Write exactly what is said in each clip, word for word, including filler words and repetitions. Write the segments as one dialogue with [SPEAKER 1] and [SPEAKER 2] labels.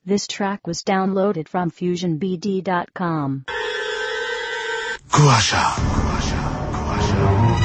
[SPEAKER 1] This track was downloaded from fusion b d dot com.
[SPEAKER 2] কুয়াশা কুয়াশা কুয়াশা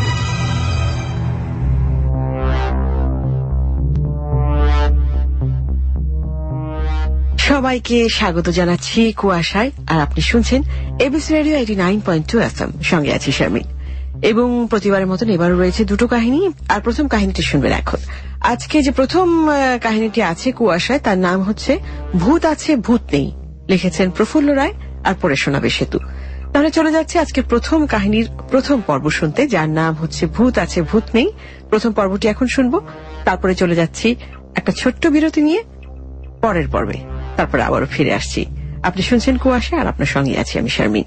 [SPEAKER 3] সবাইকে স্বাগত জানাচ্ছি কুয়াশায়। আর আপনি শুনছেন ABC radio eighty nine point two F M. সঙ্গে আছি শারমিন। এবং প্রতিবারের মতন এবারও রয়েছে দুটো কাহিনী। আর প্রথম কাহিনীটি শুনবেন এখন। আজকে যে প্রথম কাহিনীটি আছে কুয়াশায়, তার নাম হচ্ছে ভূত আছে ভূত নেই, লিখেছেন প্রফুল্ল রায়, আর পড়ে শোনাবে সেতু। তাহলে চলে যাচ্ছে আজকে প্রথম কাহিনীর প্রথম পর্ব শুনতে, যার নাম হচ্ছে ভূত আছে ভূত নেই। প্রথম পর্বটি এখন শুনবো, তারপরে চলে যাচ্ছি একটা ছোট্ট বিরতি নিয়ে পরের পর্বে, তারপরে আবারও ফিরে আসছি। আপনি শুনছেন কুয়াশা, আর আপনার সঙ্গে আছি আমি শারমিন।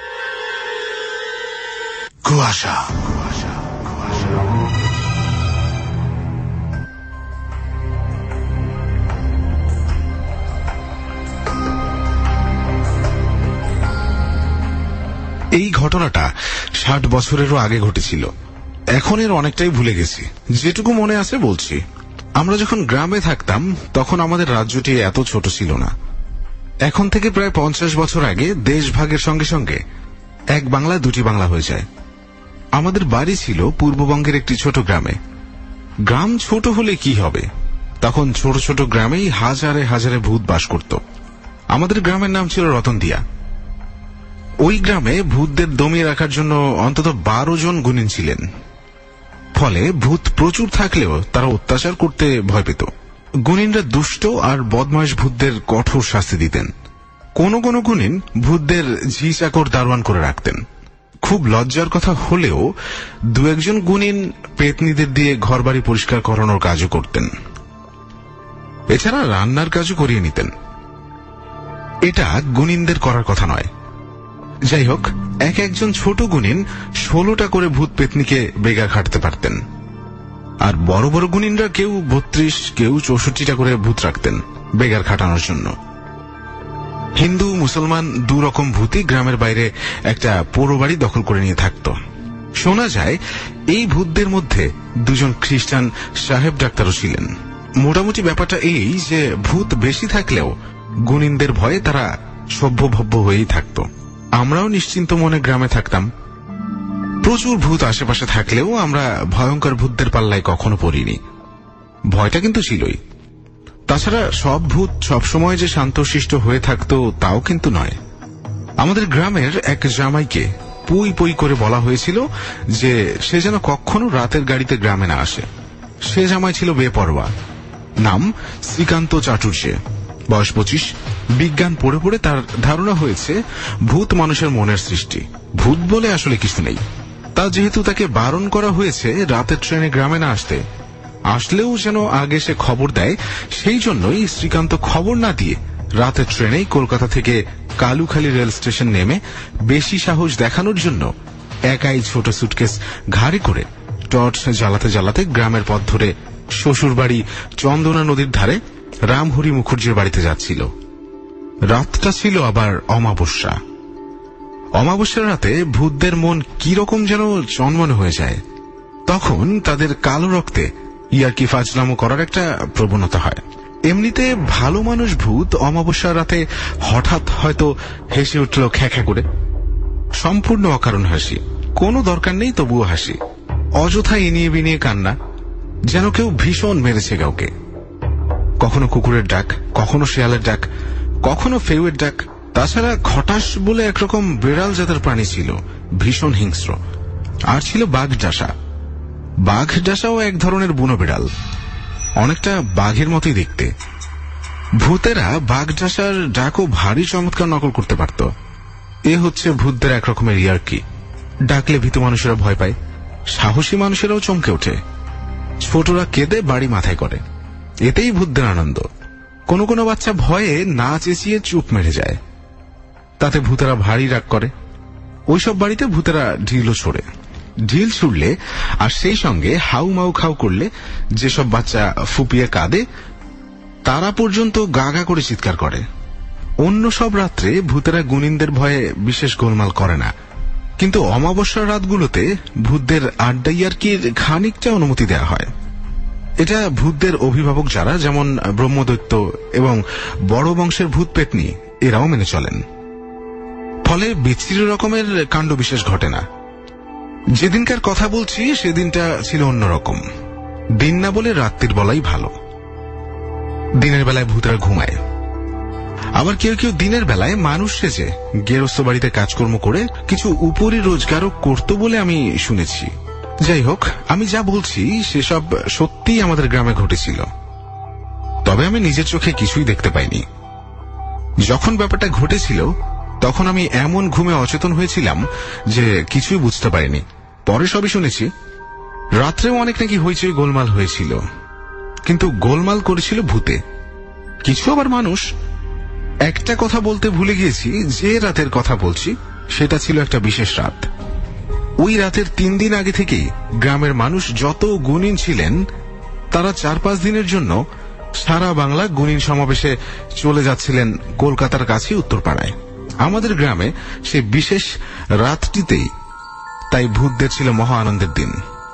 [SPEAKER 2] কুয়াশা কুয়াশা কুয়াশা এই ঘটনাটা ষাট বছরেরও আগে ঘটেছিল। এখন এর অনেকটাই ভুলে গেছি, যেটুকু মনে আছে বলছি। আমরা যখন গ্রামে থাকতাম তখন আমাদের রাজ্যটি এত ছোট ছিল না। এখন থেকে প্রায় পঞ্চাশ বছর আগে দেশ ভাগের সঙ্গে সঙ্গে এক বাংলা দুটি বাংলা হয়ে যায়। আমাদের বাড়ি ছিল পূর্ববঙ্গের একটি ছোট গ্রামে। গ্রাম ছোট হলে কি হবে, তখন ছোট ছোট গ্রামেই হাজারে হাজারে ভূত বাস করত। আমাদের গ্রামের নাম ছিল রতনদিয়া। ওই গ্রামে ভূতদের দমিয়ে রাখার জন্য অন্তত বারো জন গুণিন ছিলেন। ফলে ভূত প্রচুর থাকলেও তারা অত্যাচার করতে ভয় পেত। গুণিনরা দুষ্ট আর বদমাশ ভূতদের কঠোর শাস্তি দিতেন। কোন কোন গুণিন ভূতদের ঝি চাকর দারোয়ান করে রাখতেন। খুব লজ্জার কথা হলেও দু একজন গুণিন পেতনিদের দিয়ে ঘরবাড়ি পরিষ্কার করানোর কাজও করতেন। এছাড়া রান্নার কাজও করিয়ে নিতেন। এটা গুণিনদের করার কথা নয়। যাই হোক, এক একজন ছোট গুণিন ষোলোটা করে ভূত পেতনিকে বেগা খাটতে পারতেন। আর বড় বড় গুণিনরা কেউ বত্রিশ, কেউ চৌষট্টিটা করে ভূত রাখতেন বেগার খাটানোর জন্য। হিন্দু মুসলমান দু রকম ভূতই গ্রামের বাইরে একটা পোড়ো বাড়ি দখল করে নিয়ে থাকত। শোনা যায় এই ভূতদের মধ্যে দুজন খ্রিস্টান সাহেব ডাক্তারও ছিলেন। মোটামুটি ব্যাপারটা এই যে ভূত বেশি থাকলেও গুণিনদের ভয়ে তারা সভ্যভব্য হয়েই থাকত। আমরাও নিশ্চিন্ত মনে গ্রামে থাকতাম। প্রচুর ভূত আশেপাশে থাকলেও আমরা ভয়ঙ্কর ভূতদের পাল্লায় কখনো পড়িনি। ভয়টা কিন্তু ছিলই। তাছাড়া সব ভূত সবসময় যে শান্তশিষ্ট হয়ে থাকত তাও কিন্তু নয়। আমাদের গ্রামের এক জামাইকে পুই পুই করে বলা হয়েছিল যে সে যেন কখনো রাতের গাড়িতে গ্রামে না আসে। সে জামাই ছিল বেপরোয়া। নাম শ্রীকান্ত চাটুর্যে, বয়স পঁচিশ। বিজ্ঞান পড়ে পড়ে তার ধারণা হয়েছে ভূত মানুষের মনের সৃষ্টি, ভূত বলে আসলে কিছু নেই। তা যেহেতু তাকে বারণ করা হয়েছে রাতের ট্রেনে গ্রামে না আসতে, আসলেও যেন আগে সে খবর দেয়, সেই জন্যই শ্রীকান্ত খবর না দিয়ে রাতের ট্রেনেই কলকাতা থেকে কালুখালী রেল স্টেশন নেমে বেশি সাহস দেখানোর জন্য একাই ছোট সুটকেস ঘাড়ে করে টর্চ জ্বালাতে জ্বালাতে গ্রামের পথ ধরে শ্বশুর বাড়ি চন্দনা নদীর ধারে রামহরি মুখার্জির বাড়িতে যাচ্ছিল। রাতটা ছিল আবার অমাবস্যা। অমাবস্যার রাতে ভূতদের মন কিরকম যেন চনমনে হয়ে যায়। তখন তাদের কালো রক্তে ইয়ার্কি ফাজলামো করার একটা প্রবণতা হয়। এমনিতে ভালো মানুষ ভূত অমাবস্যার রাতে হঠাৎ হয়তো হেসে উঠল খ্যাখ্যা করে। সম্পূর্ণ অকারণ হাসি, কোনো দরকার নেই তবুও হাসি। অযথা ইনিয়ে বিনিয়ে কান্না, যেন কেউ ভীষণ মেরেছে কাউকে। কখনো কুকুরের ডাক, কখনো শেয়ালের ডাক, কখনো ফেউয়ের ডাক। তাছাড়া খটাস বলে একরকম বিড়াল জাতের প্রাণী ছিল, ভীষণ হিংস্র। আর ছিল বাঘ ডাসা। বাঘ ডাসাও এক ধরনের বুনো বিড়াল, অনেকটা বাঘের মতোই দেখতে। ভূতেরা বাঘ ডাসার ডাকও ভারী চমৎকার নকল করতে পারত। এ হচ্ছে ভূতদের একরকমের ইয়ার্কি। ডাকলে ভীতু মানুষেরা ভয় পায়, সাহসী মানুষেরাও চমকে ওঠে। ছোটরা কেঁদে বাড়ি মাথায় করে, এতেই ভূতদের আনন্দ। কোন কোন বাচ্চা ভয়ে না চেঁচিয়ে চুপ মেরে যায়, তাতে ভূতেরা ভারী রাগ করে। ওইসব বাড়িতে ভূতেরা ঢিলও ছোড়ে। ঢিল ছুড়লে আর সেই সঙ্গে হাউ মাউ খাউ করলে যেসব বাচ্চা ফুপিয়ে কাঁদে তারা পর্যন্ত গাগা করে চিৎকার করে। অন্য সব রাত্রে ভূতেরা গুণিনদের ভয়ে বিশেষ গোলমাল করে না, কিন্তু অমাবস্যার রাতগুলোতে ভূতদের আড্ডা ইয়ার্কির খানিকটা অনুমতি দেওয়া হয়। এটা ভূতদের অভিভাবক যারা, যেমন ব্রহ্মদৈত্য এবং বড় বংশের ভূত পেতনি, এরাও মেনে চলেন। ফলে বিচ্ছিন্ন রকমের কাণ্ড বিশেষ ঘটে না। যেদিনকার কথা বলছি সেদিনটা ছিল অন্যরকম। দিন না বলে রাত্রির বলাই ভালো। দিনের বেলায় ভূতরা ঘুমায়, আবার কেউ কেউ দিনের বেলায় মানুষ সেজে গেরস্ত বাড়িতে কাজকর্ম করে কিছু উপরি রোজগারও করত বলে আমি শুনেছি। যাই হোক, আমি যা বলছি সেসব সত্যিই আমাদের গ্রামে ঘটেছিল, তবে আমি নিজের চোখে কিছুই দেখতে পাইনি। যখন ব্যাপারটা ঘটেছিল তখন আমি এমন ঘুমে অচেতন হয়েছিলাম যে কিছুই বুঝতে পারিনি। পরে সবই শুনেছি। রাত্রেও অনেক নাকি হইচই গোলমাল হয়েছিল, কিন্তু গোলমাল করেছিল ভূতে। কিছু আবার মানুষ। একটা কথা বলতে ভুলে গিয়েছি, যে রাতের কথা বলছি সেটা ছিল একটা বিশেষ রাত। ওই রাতের তিন দিন আগে থেকেই গ্রামের মানুষ যত গুণিন ছিলেন তারা চার পাঁচ দিনের জন্য সারা বাংলা গুণিন সমাবেশে চলে যাচ্ছিলেন কলকাতার কাছে উত্তরপাড়ায়। আমাদের গ্রামে সে বিশেষ রাতটিতেই তাই ভূতদের ছিল মহা আনন্দের দিন।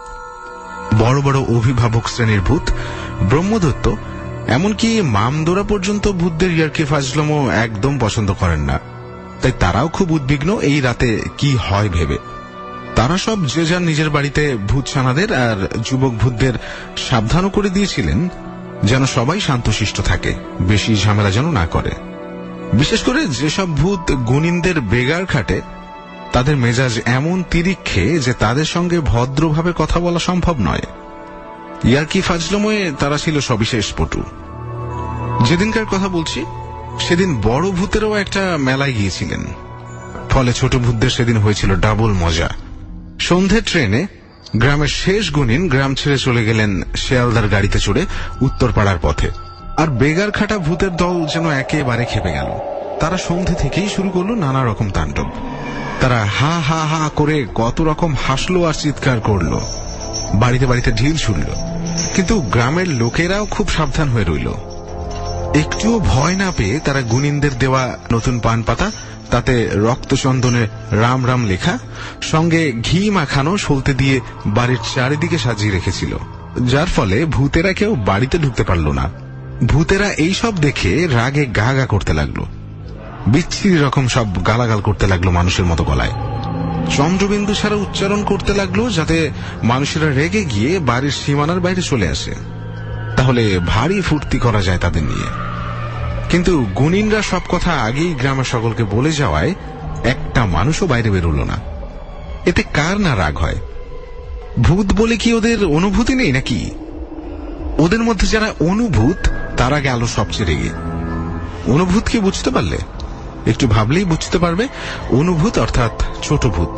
[SPEAKER 2] বড় বড় অভিভাবক শ্রেণীর ভূত, ব্রহ্মদত্ত, এমনকি মামদোরা পর্যন্ত ভূতদের ইয়ার্কি ফাজলামো একদম পছন্দ করেন না। তাই তারাও খুব উদ্বিগ্ন এই রাতে কি হয় ভেবে। তারা সব যে যার নিজের বাড়িতে ভূত ছানাদের আর যুবক ভূতদের সাবধানও করে দিয়েছিলেন যেন সবাই শান্তশিষ্ট থাকে, বেশি ঝামেলা যেন না করে। বিশেষ করে যেসব ভূত গুণিনদের বেগার খাটে তাদের মেজাজ এমন তিরিক্ষে যে তাদের সঙ্গে ভদ্রভাবে কথা বলা সম্ভব নয়। ইয়ার্কি ফাজলামোয় তারা ছিল সবিশেষ পটু। যেদিনকার কথা বলছি সেদিন বড় ভূতেরও একটা মেলায় গিয়েছিলেন, ফলে ছোট ভূতদের সেদিন হয়েছিল ডাবল মজা। সন্ধ্যে ট্রেনে গ্রামের শেষ গুণিন গ্রাম ছেড়ে চলে গেলেন শেয়ালদার গাড়িতে চড়ে উত্তরপাড়ার পথে, আর বেগার খাটা ভূতের দল যেন একেবারে খেপে গেল। তারা সন্ধ্যে থেকেই শুরু করলো নানা রকম তাণ্ডব। তারা হা হা হা করে কত রকম হাসলো আর চিৎকার করলো, বাড়িতে বাড়িতে ঢিল ছুড়ল। কিন্তু গ্রামের লোকেরাও খুব সাবধান হয়ে রইল। একটুও ভয় না পেয়ে তারা গুণিনদের দেওয়া নতুন পান পাতা, তাতে রক্তচন্দনে রাম রাম লেখা, সঙ্গে ঘি মাখানো সলতে দিয়ে বাড়ির চারিদিকে সাজিয়ে রেখেছিল, যার ফলে ভূতেরা কেউ বাড়িতে ঢুকতে পারল না। ভূতেরা এইসব দেখে রাগে গা গা করতে লাগলো, বিচ্ছিরি রকম সব গালাগাল করতে লাগলো মানুষের মতো গলায়। চন্দ্রবিন্দু ছাড়া উচ্চারণ করতে লাগলো যাতে মানুষেরা রেগে গিয়ে বাড়ির সীমানার বাইরে চলে আসে, তাহলে ভারী ফুর্তি করা যায় তাদের নিয়ে। কিন্তু গুণিনরা সব কথা আগেই গ্রামের সকলকে বলে যাওয়ায় একটা মানুষও বাইরে বেরোল না। এতে কার না রাগ হয়? ভূত বলে কি ওদের অনুভূতি নেই নাকি? ওদের মধ্যে যারা অনুভূত তারা গেল সবচেয়ে রেগে। অনুভূত কি বুঝতে পারলে? একটু ভাবলেই বুঝতে পারবে। অনুভূত অর্থাৎ ছোট ভূত।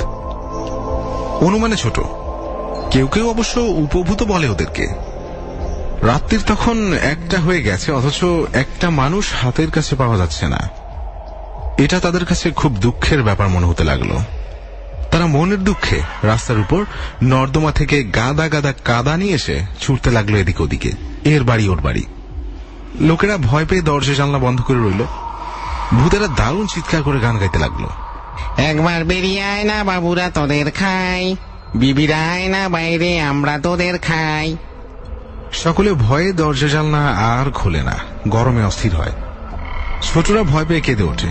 [SPEAKER 2] অনু মানে ছোট, কেউ কেউ অবশ্য উপভূত বলে ওদেরকে। রাত্রির তখন একটা হয়ে গেছে, অথচ একটা মানুষ হাতের কাছে পাওয়া যাচ্ছে না। এটা তাদের কাছে খুব দুঃখের ব্যাপার মনে হতে লাগলো। তারা মনের দুঃখে রাস্তার উপর নর্দমা থেকে গাদা গাদা কাদা নিয়ে এসে ছুটতে লাগলো এদিক ওদিকে, এর বাড়ি ওর বাড়ি। লোকেরা ভয় পেয়ে দরজা জানলা বন্ধ করে রইল। ভূতেরা দারুণ চিৎকার করে গান গাইতে লাগলো।
[SPEAKER 4] একবার বেরিয়ে আয় না বাবুরা তোদের খাই, বিবিরা আয় না বাইরে আমরা তোদের খাই।
[SPEAKER 2] সকলে ভয়ে দরজা জানলা আর খোলে না, গরমে অস্থির হয়। ছোটরা ভয় পেয়ে কেঁদে ওঠে।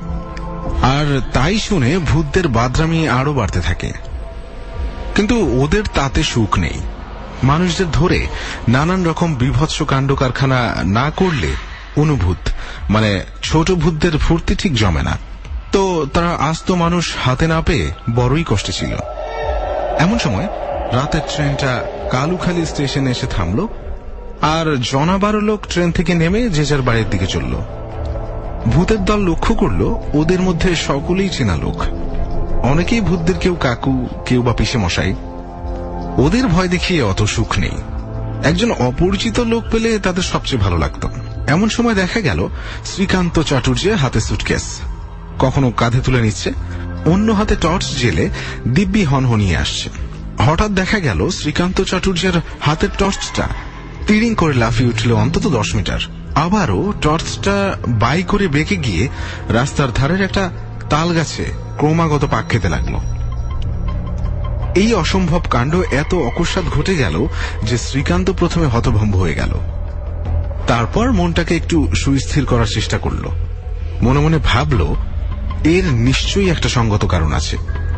[SPEAKER 2] আর তাই শুনে ভূতদের বাদরামি আরো বাড়তে থাকে। কিন্তু ওদের তাতে সুখ নেই। মানুষদের ধরে নানান রকম বিভৎস কাণ্ড কারখানা না করলে অনুভূত মানে ছোট ভূতদের ফুর্তি ঠিক জমে না। তো তারা আস্ত মানুষ হাতে না পেয়ে বড়ই কষ্টে ছিল। এমন সময় রাতের ট্রেনটা কালুখালী স্টেশনে এসে থামল, আর জনা বারো লোক ট্রেন থেকে নেমে যে যার বাড়ির দিকে চলল। ভূতের দল লক্ষ্য করল ওদের মধ্যে সকলেই চেনা লোক। অনেকেই ভূতদের কেউ কাকু, কেউ বা পিসে মশাই। ওদের ভয় দেখিয়ে অত সুখ নেই। একজন অপরিচিত লোক পেলে তাদের সবচেয়ে ভালো লাগত। এমন সময় দেখা গেল শ্রীকান্ত চাটুর্যের হাতে সুটকেস, কখনো কাঁধে তুলে নিচ্ছে, অন্য হাতে টর্চ জেলে দিব্যি হনহনিয়ে আসছে। হঠাৎ দেখা গেল শ্রীকান্ত চাটুর্যের হাতের টর্চটা তিরিং করে লাফিয়ে উঠল অন্তত দশ মিটার। আবারও টর্চটা বাই করে বেঁকে গিয়ে রাস্তার ধারের একটা তাল গাছে ক্রমাগত পাক খেতে লাগলো। এই অসম্ভব কাণ্ড এত অকস্মাৎ ঘটে গেল যে শ্রীকান্ত প্রথমে হতভম্ব হয়ে গেল। তারপর মনটাকে একটু সুস্থির করার চেষ্টা করল। মনে মনে ভাবল, এর নিশ্চয়ই একটা সঙ্গত কারণ আছে।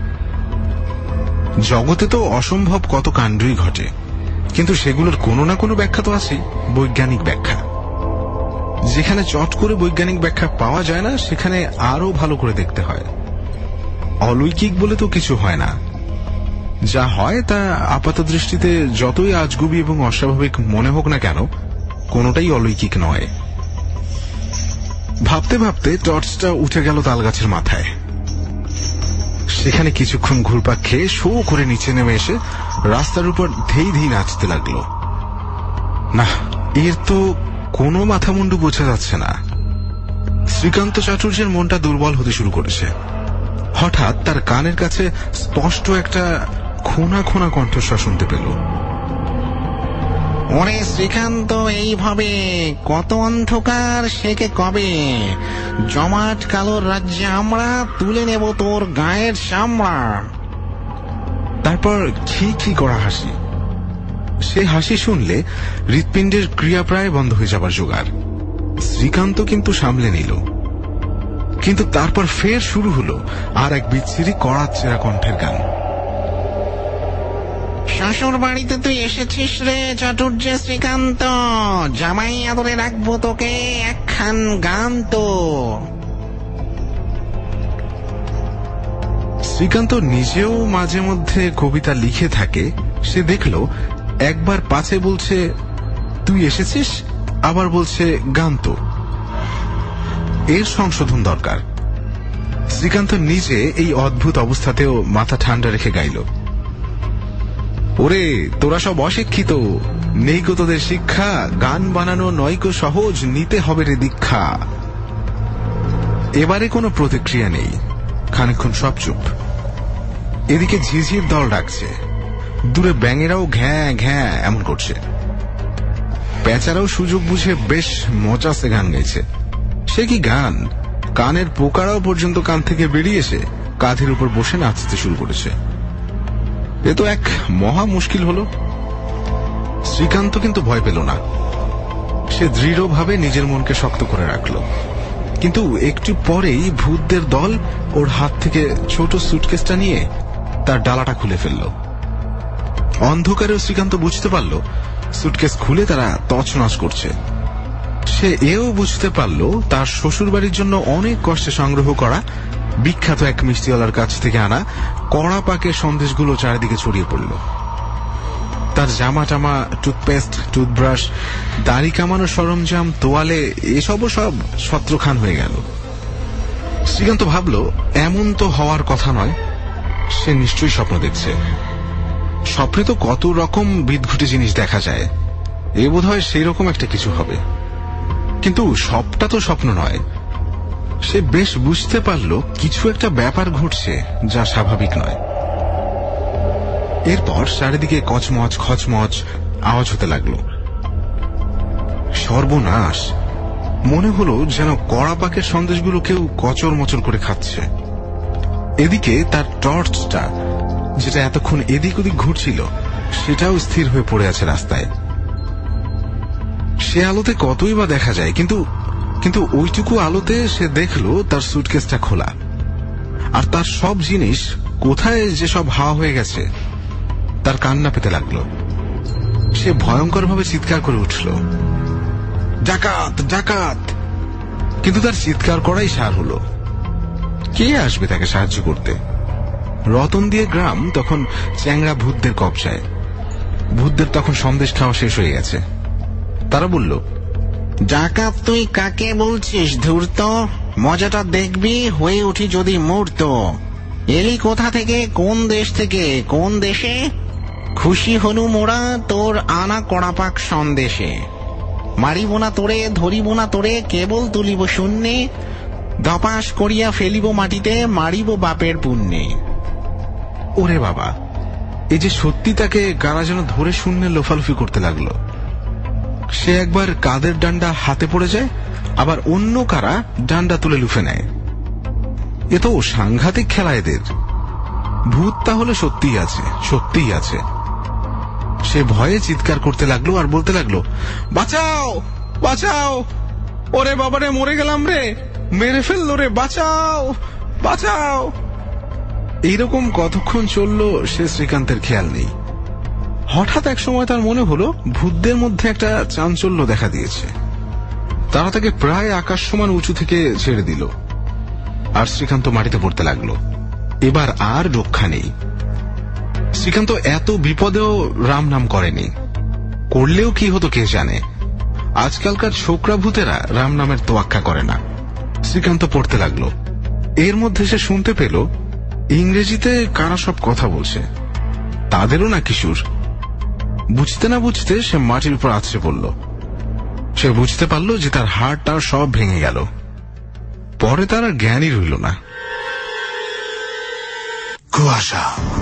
[SPEAKER 2] জগতে তো অসম্ভব কত কাণ্ডই ঘটে, কিন্তু সেগুলোর কোনো না কোনো ব্যাখ্যা তো আছে, বৈজ্ঞানিক ব্যাখ্যা। যেখানে চট করে বৈজ্ঞানিক ব্যাখ্যা পাওয়া যায় না, সেখানে আরো ভালো করে দেখতে হয়। অলৌকিক বলে তো কিছু হয় না, যা হয় তা আপাত দৃষ্টিতে যতই আজগুবি এবং অস্বাভাবিক মনে হোক না কেন, কোনোটাই অলৌকিক নয়। ভাবতে ভাবতে টর্চটা উঠে গেল তালগাছের মাথায়। সেখানে কিছুক্ষণ ঘুরপাক খেয়ে শো করে নিচে নেমে এসে রাস্তার উপর ধেই ধেই নাচতে লাগলো। না, এর তো কোনো মাথা মুন্ডু বোঝা যাচ্ছে না। শ্রীকান্ত চাটুর্যের মনটা দুর্বল হতে শুরু করেছে। হঠাৎ তার কানের কাছে স্পষ্ট একটা খোনা খোনা কণ্ঠস্বর শুনতে পেল।
[SPEAKER 4] ওরে শ্রীকান্ত, এইভাবে কত অন্ধকার সেকে কবে, জমাট কালোর রাজ্যে আমরা তুলে নেব তোর গায়ের চামড়া।
[SPEAKER 2] তারপর খি খি করা হাসি। সে হাসি শুনলে হৃৎপিণ্ডের ক্রিয়া প্রায় বন্ধ হয়ে যাবার জোগাড়। শ্রীকান্ত কিন্তু সামলে নিল, কিন্তু তারপর ফের শুরু হলো আর এক বিচ্ছিরি কড়াচ্ছেঁড়া কণ্ঠের গান।
[SPEAKER 4] শ্বশুর বাড়িতে তুই এসেছিস রে চাটুর্য শ্রীকান্ত, জামাই আদরে রাখবো তোকে একখান গান তো।
[SPEAKER 2] শ্রীকান্ত নিজেও মাঝে মধ্যে কবিতা লিখে থাকে। সে দেখল একবার পাছে বলছে তুই এসেছিস, আবার বলছে গান তো। এর সংশোধন দরকার। শ্রীকান্ত নিজে এই অদ্ভুত অবস্থাতেও মাথা ঠান্ডা রেখে গাইল, ওরে তোরা সব অশিক্ষিত, নেই গো তোদের শিক্ষা, গান বানানো নয়কো সহজ, নিতে হবে রে দীক্ষা। এবারে কোনো প্রতিক্রিয়া নেই, খানিকক্ষণ সব চুপ। এদিকে ঝিঝির দল ডাকছে, দূরে ব্যাঙেরাও ঘ্যাঁ ঘ্যাঁ এমন করছে। পেঁচারাও সুযোগ বুঝে বেশ মজাসে গান গাইছে। সে কি গান, কানের পোকারাও পর্যন্ত কান থেকে বেরিয়ে এসে কাঁধের উপর বসে নাচতে শুরু করেছে। এ তো এক মহা মুশকিল হলো। শ্রীকান্ত কিন্তু ভয় পেল না। সে দৃঢ়ভাবে নিজের মনকে শক্ত করে রাখল। কিন্তু একটু পরেই ভূতদের দল ওর হাত থেকে ছোট সুটকেসটা নিয়ে তার ডালাটা খুলে ফেলল। অন্ধকারেও শ্রীকান্ত বুঝতে পারল সুটকেস খুলে তারা তছনছ করছে। সে এও বুঝতে পারল তার শ্বশুর বাড়ির জন্য অনেক কষ্টে সংগ্রহ করা বিখ্যাত এক মিষ্টিওয়ালার কাছ থেকে আনা কড়া পাকের সন্দেশগুলো চারিদিকে ছড়িয়ে পড়ল। তার জামা টামা, টুথপেস্ট, টুথব্রাশ, দাড়ি কামানোর সরঞ্জাম, তোয়ালে, এসবও সব ছত্রখান হয়ে গেল। শ্রীকান্ত ভাবল এমন তো হওয়ার কথা নয়, সে নিশ্চয়ই স্বপ্ন দেখছে। স্বপ্নে তো কত রকম বিদঘুটে জিনিস দেখা যায়, এ বোধ হয় সেই রকম একটা কিছু হবে। কিন্তু সবটা তো স্বপ্ন নয়। সে বেশ বুঝতে পারল কিছু একটা ব্যাপার ঘটছে যা স্বাভাবিক নয়। এরপর চারিদিকে কচমচ খচমচ আওয়াজ হতে লাগলো। সর্বনাশ! মনে হলো যেন কড়া পাকের সন্দেশগুলো কেউ কচর মচর করে খাচ্ছে। এদিকে তার টর্চটা, যেটা এতক্ষণ এদিক ওদিক ঘুরছিল, সেটাও স্থির হয়ে পড়ে আছে রাস্তায়। সে আলোতে কতই বা দেখা যায়, কিন্তু কিন্তু ওইটুকু আলোতে সে দেখল তার সুটকেসটা খোলা, আর তার সব জিনিস কোথায় যে সব হাওয়া হয়ে গেছে। তার কান্না পেতে লাগলো। সে ভয়ঙ্করভাবে চিৎকার করে উঠল, ডাকাত ডাকাত! কিন্তু তার চিৎকার করাই সার হলো। কে আসবে তাকে সাহায্য করতে? রতন দিয়ে গ্রাম তখন চ্যাংড়া ভূতদের কবজায়। ভূতদের তখন সন্দেশ খাওয়া শেষ হয়ে গেছে। তারা বলল,
[SPEAKER 4] ডাকাত তুই কাকে বলছিস ধূর্ত? মজাটা দেখবি হয়ে উঠি যদি মূর্ত। এলি কোথা থেকে, কোন দেশ থেকে? কোন দেশে? খুশি হনু মোরা তোর আনা কড়াপাক সন্দেশে। মারিব না তোরে, ধরিব না তোরে, কেবল তুলিব শূন্যে, দপাস করিয়া ফেলিব মাটিতে, মারিব বাপের পুণ্যে।
[SPEAKER 2] ওরে বাবা! এই যে সত্যি তাকে কারা যেন ধরে শূন্যে লোফালুফি করতে লাগলো। সে একবার কাদের ডান্ডা হাতে পড়ে যায়, আবার অন্য কারা ডান্ডা তুলে লুফে নেয়। এ তো সাংঘাতিক খেলা এদের। ভূত তাহলে সত্যিই আছে, সত্যিই আছে। সে ভয়ে চিৎকার করতে লাগলো আর বলতে লাগলো, বাঁচাও বাঁচাও, ওরে বাবারে মরে গেলাম রে, মেরে ফেললো রে, বাঁচাও বাঁচাও। এইরকম কতক্ষণ চললো সে শ্রীকান্তের খেয়াল নেই। হঠাৎ এক সময় তার মনে হলো ভূতদের মধ্যে একটা চাঞ্চল্য দেখা দিয়েছে। তারা তাকে প্রায় আকাশ সমান উঁচু থেকে ছেড়ে দিল, আর শ্রীকান্ত মাটিতে পড়তে লাগলো। এবার আর রক্ষা নেই। শ্রীকান্ত এত বিপদেও রাম নাম করেনি, করলেও কি হতো কে জানে। আজকালকার ছোকরা ভূতেরা রাম নামের তোয়াক্কা করে না। শ্রীকান্ত পড়তে লাগলো। এর মধ্যে সে শুনতে পেল ইংরেজিতে কারা সব কথা বলছে, তাদেরও না কিশোর। বুঝতে না বুঝতে সে মাটির উপর আছড়ে পড়ল। সে বুঝতে পারল যে তার হাড়টা সব ভেঙে গেল। পরে তার আর জ্ঞানই রইল না। কুয়াশা।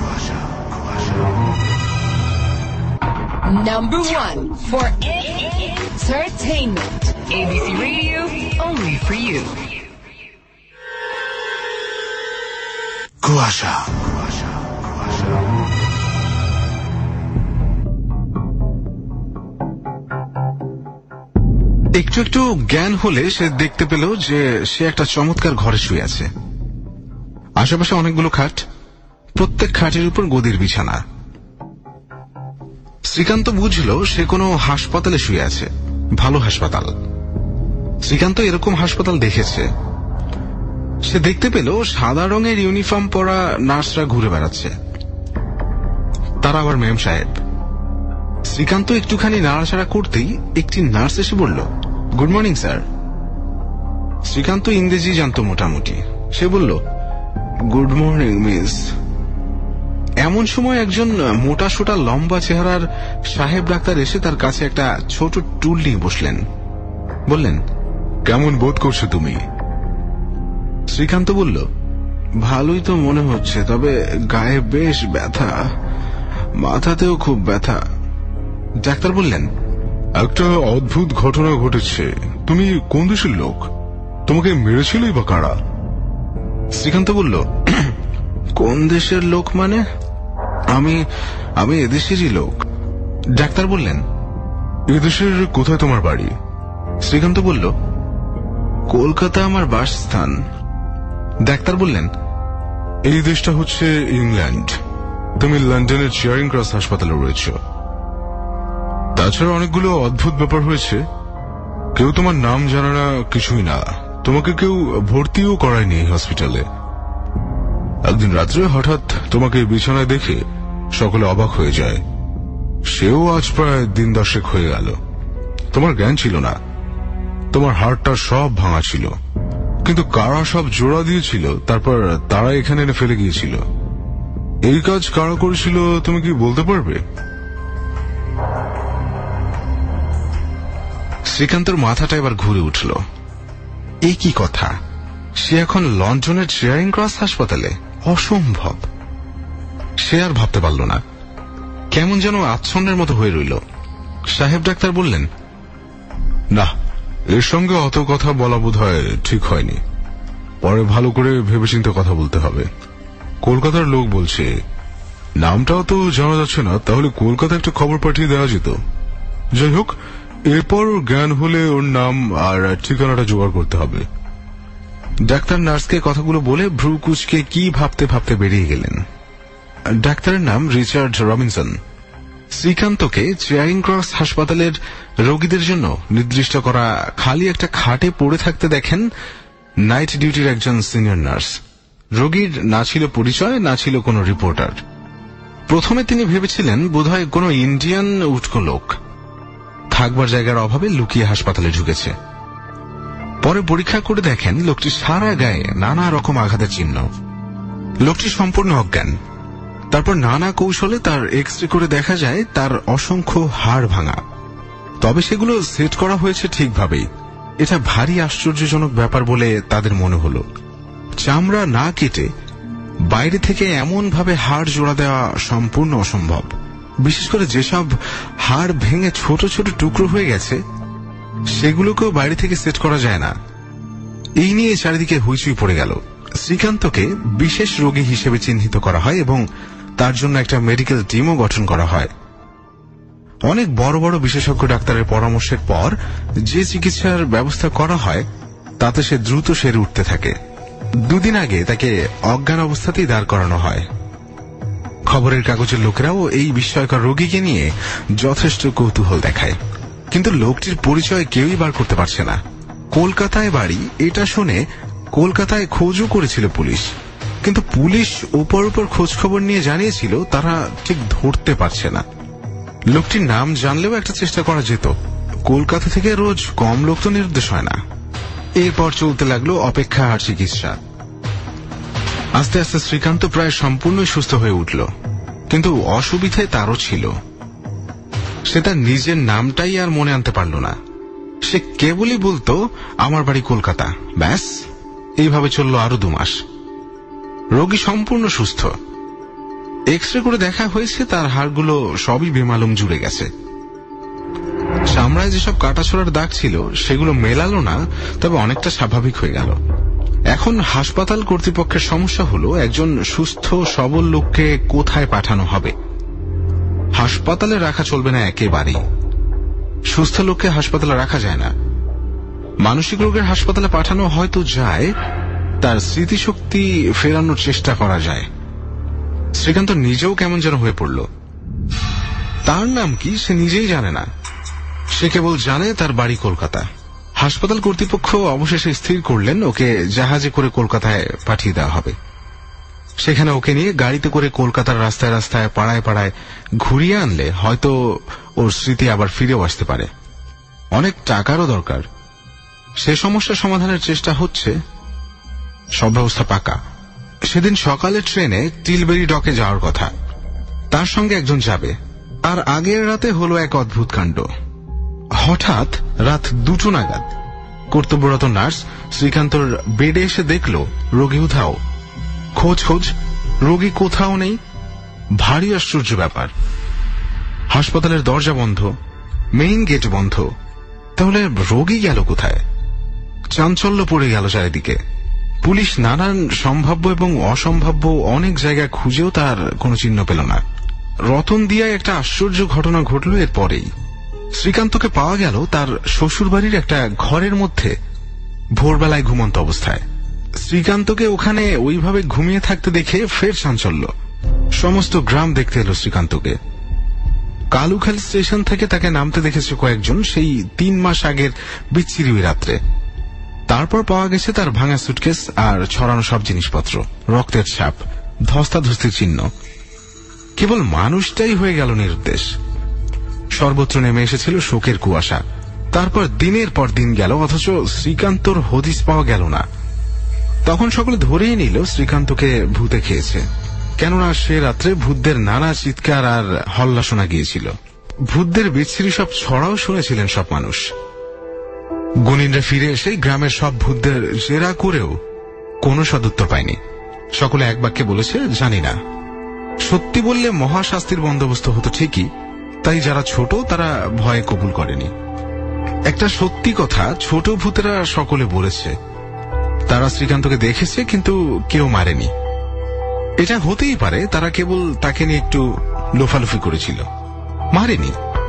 [SPEAKER 5] Number one for entertainment. A B C Radio, only for you.
[SPEAKER 2] কুয়াশা। একটু একটু জ্ঞান হলে সে দেখতে পেল যে সে একটা চমৎকার ঘরে শুয়ে আছে। আশেপাশে অনেকগুলো খাট, প্রত্যেক খাটের উপর গদির বিছানা। শ্রীকান্ত বুঝল সে কোনো হাসপাতালে শুয়ে আছে, ভালো হাসপাতাল। শ্রীকান্ত এরকম হাসপাতাল দেখেছে। সে দেখতে পেল সাদা রঙের ইউনিফর্ম পরা নার্সরা ঘুরে বেড়াচ্ছে, তারা আবার মেম সাহেব। শ্রীকান্ত একটুখানি নাড়াচাড়া করতেই একটি নার্স এসে বলল, গুড মর্নিং স্যার। শ্রীকান্ত ইংরেজি জানত মোটামুটি। সে বলল, গুড মর্নিং মিস। এমন সময় একজন মোটা সোটা লম্বা চেহারার সাহেব ডাক্তার এসে তার কাছে একটা ছোট টুল নিয়ে বসলেন। বললেন, কেমন বোধ করছো তুমি? শ্রীকান্ত বলল, ভালোই তো মনে হচ্ছে, তবে গায়ে বেশ ব্যথা, মাথাতেও খুব ব্যথা। ডাক্তার বললেন, একটা অদ্ভুত ঘটনা ঘটেছে। তুমি কোন দেশের লোক? তোমাকে মেরেছিলই বা কারা? শ্রীকান্ত বলল, কোন দেশের লোক মানে? আমি আমি এদেশেরই লোক। ডাক্তার বললেন, এদেশের কোথায় তোমার বাড়ি? শ্রীকান্ত বলল, কলকাতা আমার বাসস্থান। ডাক্তার বললেন, এই দেশটা হচ্ছে ইংল্যান্ড। তুমি লন্ডনের চেয়ারিং ক্রস হাসপাতালে রয়েছ। তাছাড়া অনেকগুলো অদ্ভুত ব্যাপার হয়েছে। কেউ তোমার নাম জানে না, কিছুই না। তোমাকে কেউ ভর্তিও করায়নি এই হসপিটালে। একদিন রাত্রে হঠাৎ তোমাকে বিছানায় দেখে সকলে অবাক হয়ে যায়। সেও আজ প্রায় দিন দশেক হয়ে গেল। তোমার জ্ঞান ছিল না, তোমার হাড়টা সব ভাঙা ছিল, কিন্তু কারা সব জোড়া দিয়েছিল, তারপর তারা এখানে এনে ফেলে গিয়েছিল। এই কাজ কারা করেছিল তুমি কি বলতে পারবে? শ্রীকান্তর মাথাটা এবার ঘুরে উঠল। এই কি কথা, সে এখন লন্ডনের চেয়ারিং ক্রস হাসপাতালে? অসম্ভব। সে আর ভাবতে পারল না, কেমন যেন আচ্ছন্নের মতো হয়ে রইল। সাহেব ডাক্তার বললেন, না, এর সঙ্গে অত কথা বলা বোধ হয় ঠিক হয়নি। পরে ভালো করে ভেবেচিন্তে কথা বলতে হবে। কলকাতার লোক বলছে, নামটাও তো জানা যাচ্ছে না, তাহলে কলকাতা একটা খবর পাঠিয়ে দেওয়া যেত। যাই হোক, এরপর জ্ঞান হলে ওর নাম আর ঠিকানাটা জোগাড় করতে হবে। ডাক্তার নার্সকে কথাগুলো বলে ভ্রু কুচকে কি ভাবতে ভাবতে বেরিয়ে গেলেন। ডাক্তারের নাম রিচার্ড রবিনসন। শ্রীকান্তকে চেয়ারিং ক্রস হাসপাতালের রোগীদের জন্য নির্দিষ্ট করা খালি একটা খাটে পড়ে থাকতে দেখেন নাইট ডিউটির একজন সিনিয়র নার্স। রোগীর না ছিল পরিচয়, না ছিল কোনো রিপোর্টার। প্রথমে তিনি ভেবেছিলেন বোধহয় কোনো ইন্ডিয়ান উটকো লোক থাকবার জায়গার অভাবে লুকিয়ে হাসপাতালে ঢুকেছে। পরে পরীক্ষা করে দেখেন লোকটি সারা গায়ে নানা রকম আঘাতের চিহ্ন। লোকটি সম্পূর্ণ অজ্ঞান। তারপর নানা কৌশলে তার এক্স রে করে দেখা যায় তার অসংখ্য হাড় ভাঙা, তবে সেগুলো সেট করা হয়েছে ঠিকভাবেই। এটা ভারী আশ্চর্যজনক ব্যাপার বলে তাদের মনে হল। চামড়া না কেটে বাইরে থেকে এমন ভাবে হাড় জোড়া দেওয়া সম্পূর্ণ অসম্ভব। বিশেষ করে যেসব হাড় ভেঙে ছোট ছোট টুকরো হয়ে গেছে সেগুলোকেও বাইরে থেকে সেট করা যায় না। এই নিয়ে চারিদিকে হুইচুই পড়ে গেল। শ্রীকান্তকে বিশেষ রোগী হিসেবে চিহ্নিত করা হয় এবং তার জন্য একটা মেডিকেল টিমও গঠন করা হয়। অনেক বড় বড় বিশেষজ্ঞ ডাক্তারের পরামর্শের পর যে চিকিৎসার ব্যবস্থা করা হয় তাতে সে দ্রুত সেরে উঠতে থাকে। দুদিন আগে তাকে অজ্ঞান অবস্থাতেই দাঁড় করানো হয়। খবরের কাগজের লোকেরাও এই বিস্ময়কর রোগীকে নিয়ে যথেষ্ট কৌতূহল দেখায়, কিন্তু লোকটির পরিচয় কেউই বার করতে পারছে না। কলকাতায় বাড়ি এটা শুনে কলকাতায় খোঁজও করেছিল পুলিশ, কিন্তু পুলিশ উপর উপর খোঁজ খবর নিয়ে জানিয়েছিল তারা ঠিক ধরতে পারছে না। লোকটির নাম জানলেও একটা চেষ্টা করা যেত। কলকাতা থেকে রোজ কম লোক তো নির্দেশ হয় না। এরপর চলতে লাগলো অপেক্ষা আর চিকিৎসা। আস্তে আস্তে শ্রীকান্ত প্রায় সম্পূর্ণই সুস্থ হয়ে উঠল, কিন্তু অসুবিধায় তারও ছিল। সে তার নিজের নামটাই আর মনে আনতে পারল না। সে কেবলই বলতো আমার বাড়ি কলকাতা, ব্যাস। এইভাবে চলল আরো দু মাস। রোগী সম্পূর্ণ সুস্থ। এক্স রে করে দেখা হয়েছে তার হাড়গুলো সবই বেমালুম জুড়ে গেছে। চামড়ায় যেসব কাটাছোড়ার দাগ ছিল সেগুলো মেলালো না, তবে অনেকটা স্বাভাবিক হয়ে গেল। এখন হাসপাতাল কর্তৃপক্ষের সমস্যা হলো একজন সুস্থ সবল লোককে কোথায় পাঠানো হবে। হাসপাতালে রাখা চলবে না একেবারেই। সুস্থ লোককে হাসপাতালে রাখা যায় না। মানসিক রোগের হাসপাতালে পাঠানো হয়তো যায়, তার স্মৃতিশক্তি ফেরানোর চেষ্টা করা যায়। শ্রীকান্ত নিজেও কেমন যেন হয়ে পড়ল। তার নাম কি সে নিজেই জানে না। সে কেবল জানে তার বাড়ি কলকাতা। হাসপাতাল কর্তৃপক্ষ অবশেষে স্থির করলেন ওকে জাহাজে করে কলকাতায় পাঠিয়ে দেওয়া হবে। সেখানে ওকে নিয়ে গাড়িতে করে কলকাতার রাস্তায় রাস্তায় পাড়ায় পাড়ায় ঘুরিয়ে আনলে হয়তো ওর স্মৃতি আবার ফিরেও আসতে পারে। অনেক টাকারও দরকার। সে সমস্যা সমাধানের চেষ্টা হচ্ছে। সব ব্যবস্থা পাকা। সেদিন সকালে ট্রেনে টিলবেরি ডকে যাওয়ার কথা। তার সঙ্গে একজন যাবে। আর আগের রাতে হলো এক অদ্ভুত কাণ্ড। হঠাৎ রাত দুটো নাগাদ কর্তব্যরত নার্স শ্রীকান্তর বেডে এসে দেখল রোগী উধাও। খোঁজ খোঁজ রোগী কোথাও নেই। ভারী আশ্চর্য ব্যাপার। হাসপাতালের দরজা বন্ধ, মেইন গেট বন্ধ। তাহলে রোগী গেল কোথায়? চাঞ্চল্য পড়ে গেল চারিদিকে। পুলিশ নানান সম্ভাব্য এবং অসম্ভাব্য অনেক জায়গায় খুঁজেও তার কোনো চিহ্ন পেল না। রতন দিয়ায় একটা আশ্চর্য ঘটনা ঘটল এর পরেই। শ্রীকান্তকে পাওয়া গেল তার শ্বশুরবাড়ির একটা ঘরের মধ্যে ভোরবেলায় ঘুমন্ত অবস্থায়। শ্রীকান্তকে ওখানে ওইভাবে ঘুমিয়ে থাকতে দেখে ফের চাঞ্চল্য। সমস্ত গ্রাম দেখতে এলো শ্রীকান্তকে। কালুখালী স্টেশন থেকে তাকে নামতে দেখেছে কয়েকজন সেই তিন মাস আগের বিচ্ছিরি রাত্রে। তারপর পাওয়া গেছে তার ভাঙা সুটকেস আর ছড়ানো সব জিনিসপত্র, রক্তের ছাপ, ধস্তাধস্তির চিহ্ন। কেবল মানুষটাই হয়ে গেল নিরুদ্দেশ। সর্বত্র নেমে এসেছিল শোকের কুয়াশা। তারপর দিনের পর দিন গেল, অথচ শ্রীকান্তর হদিস পাওয়া গেল না। তখন সকলে ধরেই নিল শ্রীকান্তকে ভূতে খেয়েছে, কেননা সে রাত্রে ভূতদের নানা চিৎকার আর হল্লা শোনা গিয়েছিল। ভূতদের বিচ্ছিরি সব ছড়াও শুনেছিলেন সব মানুষ। গুণিনরা ফিরে এসে গ্রামের সব ভূতদের জেরা করেও কোনো সদুত্তর পায়নি। সকলে এক বাক্যে বলেছে, জানি না। সত্যি বললে মহাশাস্তির বন্দোবস্ত হতো ঠিকই, তাই যারা ছোট তারা ভয়ে কবুল করেনি। একটা সত্যি কথা ছোট ভূতেরা সকলে বলেছে, তারা শ্রীকান্তকে দেখেছে কিন্তু কেউ মারেনি। এটা হতেই পারে তারা কেবল তাকে নিয়ে একটু লোফালুফি করেছিল, মারেনি।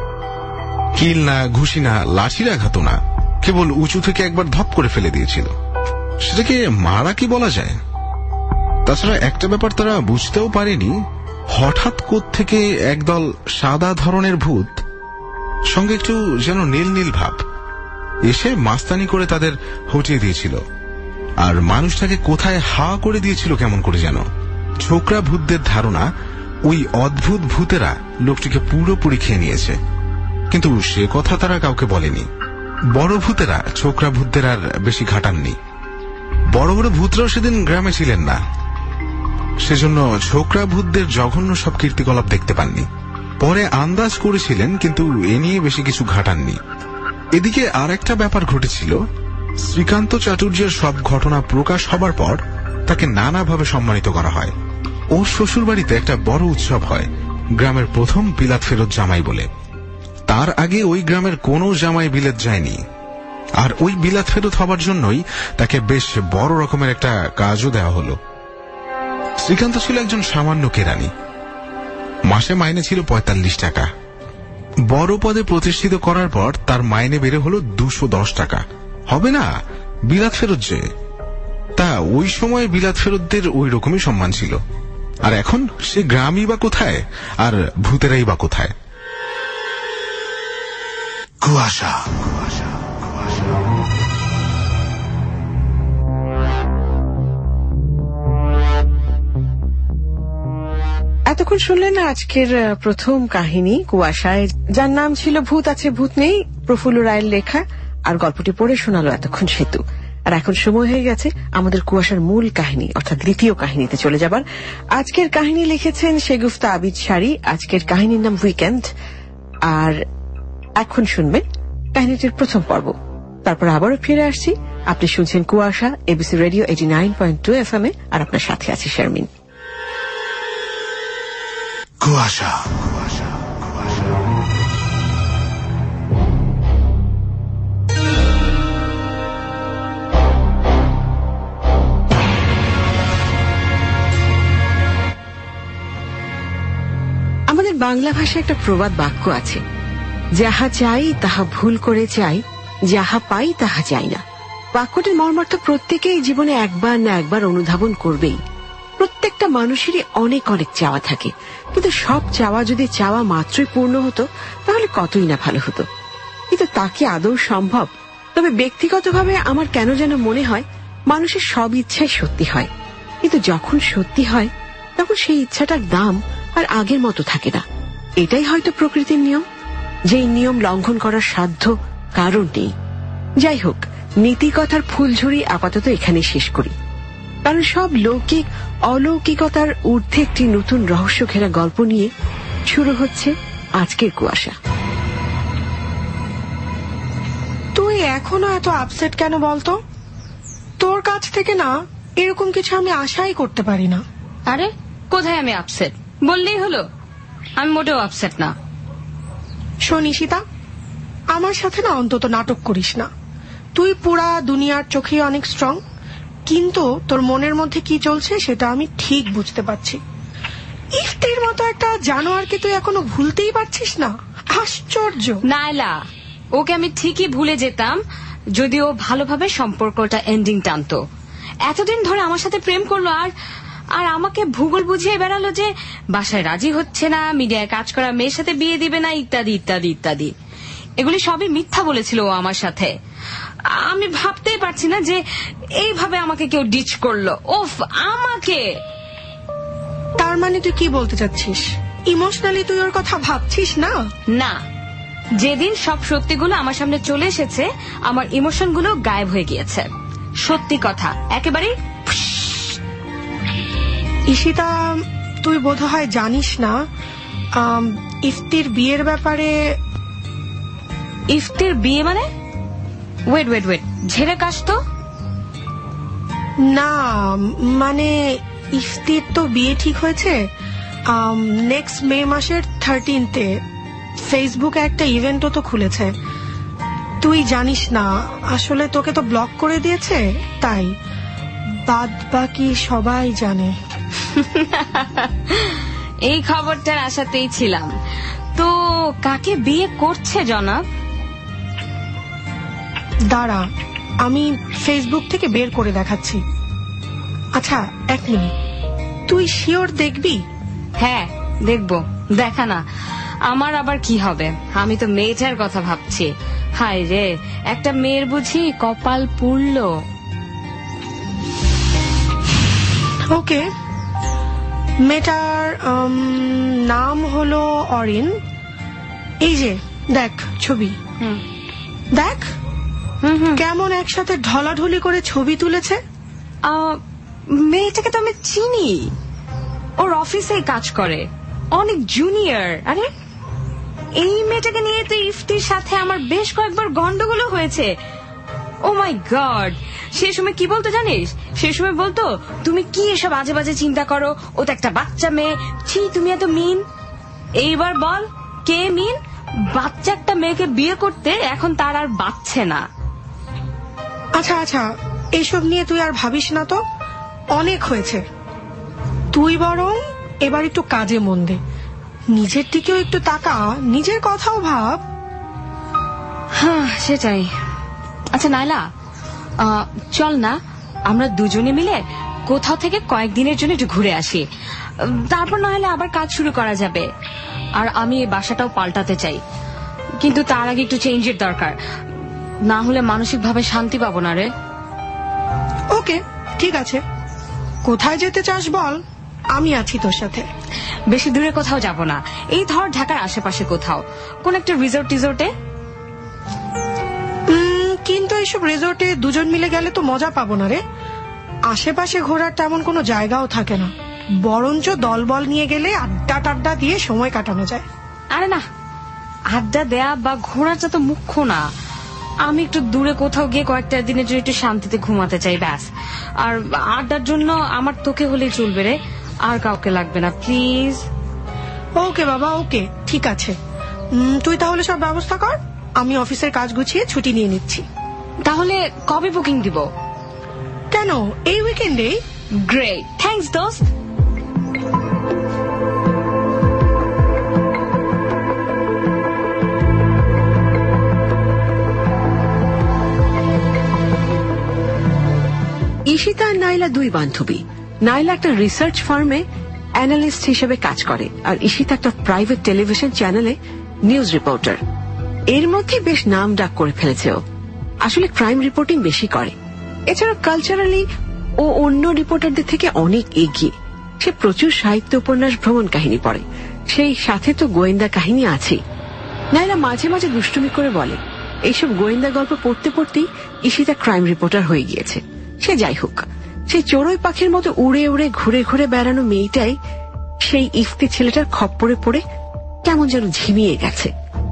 [SPEAKER 2] কিল না, ঘুষি না, লাঠির আঘাত না, কেবল উঁচু থেকে একবার ধপ করে ফেলে দিয়েছিল। সেটাকে মারা কি বলা যায়? তাছাড়া একটা ব্যাপার তারা বুঝতেও পারেনি, হঠাৎ কোত্থেকে একদল সাদা ধরনের ভূত, সঙ্গে একটু যেন নীল নীল ভাব, এসে মাস্তানি করে তাদের হটিয়ে দিয়েছিল। আর মানুষটাকে কোথায় হা করে দিয়েছিল কেমন করে যেন। ছোকরা ভূতদের ধারণা ওই অদ্ভুত ভূতেরা লোকটিকে পুরোপুরি খেয়ে নিয়েছে, কিন্তু সে কথা তারা কাউকে বলেনি। বড় ভূতেরা ছোকরা ভূতদের আর বেশি ঘাটাননি। বড় বড় ভূতরাও সেদিন গ্রামে ছিলেন না, সেজন্য ছোকরা ভূতদের জঘন্য সব কীর্তিকলাপ দেখতে পাননি। পরে আন্দাজ করেছিলেন, কিন্তু এ নিয়ে বেশি কিছু ঘাটাননি। এদিকে আর একটা ব্যাপার ঘটেছিল। শ্রীকান্ত চাটুর্যের সব ঘটনা প্রকাশ হবার পর তাকে নানাভাবে সম্মানিত করা হয়। ওর শ্বশুরবাড়িতে একটা বড় উৎসব হয়, গ্রামের প্রথম বিলাত ফেরত জামাই বলে। তার আগে ওই গ্রামের কোনো জামাই বিলেত যায়নি। আর ওই বিলাত ফেরত হবার জন্যই তাকে বেশ বড় রকমের একটা কাজও দেওয়া হলো। শ্রীকান্ত ছিল একজন সামান্য কেরানি। মাসে মাইনে ছিল পঁয়তাল্লিশ টাকা। বড় পদে প্রতিষ্ঠিত করার পর তার মাইনে বেড়ে হলো দুশো দশ টাকা। হবে না বিলাত ফেরত যে। তা ওই সময় বিলাত ফেরতদের ওই রকমই সম্মান ছিল। আর এখন সে গ্রামই বা কোথায়, আর ভূতেরাই বা কোথায়। কুয়াশা
[SPEAKER 3] এতক্ষণ শুনলেন আজকের প্রথম কাহিনী কুয়াশায়, যার নাম ছিল ভূত আছে ভূত নেই, প্রফুল্ল রায়ের লেখা। আর গল্পটি পড়ে শোনালো এতক্ষণ সেতু। আর এখন সময় হয়ে গেছে আমাদের কুয়াশার মূল কাহিনী অর্থাৎ দ্বিতীয় কাহিনীতে চলে যাবার। আজকের কাহিনী লিখেছেন শেগুফতা আবিদ শাড়ি। আজকের কাহিনীর নাম উইকেন্ড। আর এখন শুনবেন কাহিনীটির প্রথম পর্ব। তারপর আবারও ফিরে আসছি। আপনি শুনছেন কুয়াশা, ABC radio eighty nine point two F M এ। আর আপনার সাথে আছি শারমিন।
[SPEAKER 2] কুয়াশা
[SPEAKER 3] আমাদের বাংলা ভাষায় একটা প্রবাদ বাক্য আছে, যাহা চাই তাহা ভুল করে চাই, যাহা পাই তাহা চাই না। বাক্যটির মর্মার্থ প্রত্যেকেই জীবনে একবার না একবার অনুধাবন করবেই। প্রত্যেকটা মানুষেরই অনেক অনেক চাওয়া থাকে, কিন্তু সব চাওয়া যদি চাওয়া মাত্রই পূর্ণ হতো তাহলে কতই না ভালো হতো। কিন্তু তা কি আদৌ সম্ভব? তবে ব্যক্তিগতভাবে আমার কেন যেন মনে হয় মানুষের সব ইচ্ছাই সত্যি হয়, কিন্তু যখন সত্যি হয় তখন সেই ইচ্ছাটার দাম আর আগের মতো থাকে না। এটাই হয়তো প্রকৃতির নিয়ম, যেই নিয়ম লঙ্ঘন করার সাধ্য কারণ নেই। যাই হোক, নীতিকথার ফুলঝুরি আপাতত এখানে শেষ করি, কারণ সব লৌকিক অলৌকিকতার ঊর্ধ্বে একটি নতুন রহস্য ঘেরা গল্প নিয়ে শুরু হচ্ছে আজকের কুয়াশা।
[SPEAKER 6] তুই এখনো এত আপসেট কেন বলতো? তোর কাছ থেকে না এরকম কিছু আমি আশাই করতে পারি না।
[SPEAKER 7] আরে কোথায় আমি আপসেট? বললেই হলো, আমি মোটেও আপসেট না।
[SPEAKER 6] শোন ঈশিতা, আমার সাথে না অন্তত নাটক করিস না। তুই পুরা দুনিয়ার চোখে অনেক স্ট্রং, কিন্তু তোর মনের মধ্যে কি চলছে সেটা আমি ঠিক বুঝতে পারছি। ইফতির মতো একটা জানোয়ারকে তুই এখনো ভুলতেই পারছিস না, আশ্চর্য।
[SPEAKER 7] নাইলা, ওকে আমি ঠিকই ভুলে যেতাম যদি ও ভালোভাবে সম্পর্কটা এন্ডিং টানতো। এতদিন ধরে আমার সাথে প্রেম করলো, আর আর আমাকে ভূগোল বুঝিয়ে বেড়ালো যে বাসায় রাজি হচ্ছে না, মিডিয়ায় কাজ করা মেয়ের সাথে বিয়ে দিবে না, ইত্যাদি ইত্যাদি ইত্যাদি। এগুলি সবই মিথ্যা বলেছিল ও আমার সাথে। আমি ভাবতেই পারছি না যে এইভাবে আমাকে কেউ ডিচ করলো। ওফ, আমাকে।
[SPEAKER 6] তার মানে তুই কি বলতে চাচ্ছিস? ইমোশনালি তুই ওর কথা ভাবছিস না?
[SPEAKER 7] না, যেদিন সব সত্যিগুলো আমার সামনে চলে এসেছে আমার ইমোশনগুলো গায়েব হয়ে গিয়েছে। সত্যি কথা একেবারেই।
[SPEAKER 6] ঈশিতা, তুই বোধহয় জানিস না ইফতির বিয়ের ব্যাপারে।
[SPEAKER 7] ইফতির বিয়ে মানে? ওয়েট ওয়েট ওয়েট ঝেড়ে কাশ তো।
[SPEAKER 6] না মানে ইফতির তো বিয়ে ঠিক হয়েছে নেক্সট মে মাসের থার্টিনতে। ফেসবুকে একটা ইভেন্টও তো খুলেছে। তুই জানিস না, আসলে তোকে তো ব্লক করে দিয়েছে, তাই বাদ বাকি সবাই জানে।
[SPEAKER 7] এই খবরটার আশাতেই ছিলাম। তো কাকে বিয়ে করছে জনাব?
[SPEAKER 6] দাঁড়া, আমি ফেসবুক থেকে বের করে দেখাচ্ছি। আচ্ছা এক মিনিট, তুই শিওর দেখবি?
[SPEAKER 7] হ্যাঁ দেখবো, দেখা না আমার আবার কি হবে? আমি তো মেয়েটার কথা ভাবছি। হায় রে, একটা মেয়ের বুঝি কপাল পুড়ল।
[SPEAKER 6] ওকে, মেয়েটার নাম হলো অরিন। এই যে দেখ ছবি, দেখ কেমন একসাথে ঢলাঢলি করে ছবি তুলেছে।
[SPEAKER 7] মেয়েটাকে তো আমি চিনি, ওর অফিসে কাজ করে, অনেক জুনিয়র। আরে এই মেয়েটাকে নিয়ে তো ইফতির সাথে আমার বেশ কয়েকবার গন্ডগোল হয়েছে। ও মাই গড, সে সময় কি বলতো জানিস? সে সময় বলতো, তুমি কি এসব আজে বাজে চিন্তা করো, ও তো একটা বাচ্চা মেয়ে, ছি তুমি এত মিন। এইবার বল কে মিন? বাচ্চা একটা মেয়েকে বিয়ে করতে এখন তার আর বাচ্চে না।
[SPEAKER 6] আচ্ছা আচ্ছা, এইসব নিয়ে তুই আর ভাবিস না তো, অনেক হয়েছে। তুই বরং এবার একটু কাজে মন দে, নিজের দিকেও একটু তাকা, নিজের কথাও ভাব।
[SPEAKER 7] হ্যাঁ সেটাই। আচ্ছা নাইলা, চল না আমরা দুজনে মিলে কোথাও থেকে কয়েকদিনের জন্য একটু ঘুরে আসি, তারপর না হলে আবার কাজ শুরু করা যাবে। আর আমি এই বাসাটাও পাল্টাতে চাই, কিন্তু তার আগে একটু চেঞ্জের দরকার, না হলে মানসিকভাবে শান্তি পাবো না রে।
[SPEAKER 6] ওকে ঠিক আছে, কোথায় যেতে চাস বল, আমি আছি তোর সাথে।
[SPEAKER 7] বেশি দূরে কোথাও যাব না, এই ধর ঢাকার আশেপাশে কোথাও, কোন একটা রিসোর্ট টিসোর্টে।
[SPEAKER 6] কিন্তু এইসব রিসোর্টে দুজন মিলে গেলে তো মজা পাবো না রে, আশেপাশে ঘোরার তেমন কোনো জায়গাও থাকে না, বরঞ্চ দলবল নিয়ে গেলে আড্ডা টাড্ডা দিয়ে সময় কাটানো যায়।
[SPEAKER 7] আরে না, আড্ডা দেয়া বা ঘোরাটা তো মুখ্য না, আমি একটু দূরে কোথাও গিয়ে কয়েকটা দিনের জন্য একটু শান্তিতে ঘুমাতে চাই ব্যাস। আর আড্ডার জন্য আমার তোকে হলেই চলবে রে, আর কাউকে লাগবে না প্লিজ।
[SPEAKER 6] ওকে বাবা, ওকে ঠিক আছে, তুই তাহলে সব ব্যবস্থা কর, আমি অফিসের কাজ গুছিয়ে ছুটি নিয়ে নিচ্ছি।
[SPEAKER 7] তাহলে কবে বুকিং দিব?
[SPEAKER 6] কেন, এই উইকেন্ডে?
[SPEAKER 7] গ্রেট, থ্যাঙ্কস দোস্ত।
[SPEAKER 3] ঈশিতা আর নাইলা দুই বান্ধবী। নাইলা একটা রিসার্চ ফার্মে অ্যানালিস্ট হিসেবে কাজ করে, আর ঈশিতা একটা প্রাইভেট টেলিভিশন চ্যানেলে নিউজ রিপোর্টার। এর মধ্যে বেশ নাম ডাক করে ফেলেছে ও, আসলে ক্রাইম রিপোর্টিং বেশি করে। এছাড়া কালচারালি ও অন্য রিপোর্টারদের থেকে অনেক এগিয়ে। সে প্রচুর সাহিত্য, উপন্যাস, ভ্রমণ কাহিনী পড়ে, সেই সাথে তো গোয়েন্দা কাহিনী আছে। নাইলা মাঝে মাঝে দুষ্টুমি করে বলে এইসব গোয়েন্দা গল্প পড়তে পড়তেই ঈশিতা ক্রাইম রিপোর্টার হয়ে গিয়েছে। সে যাই হোক, সেই চড়ুই পাখির মতো উড়ে উড়ে ঘুরে ঘুরে বেড়ানো মেয়েটাই সেই ইফতি ছেলেটার খপ্পরে পড়ে কেমন যেন ঝিমিয়ে গেছে।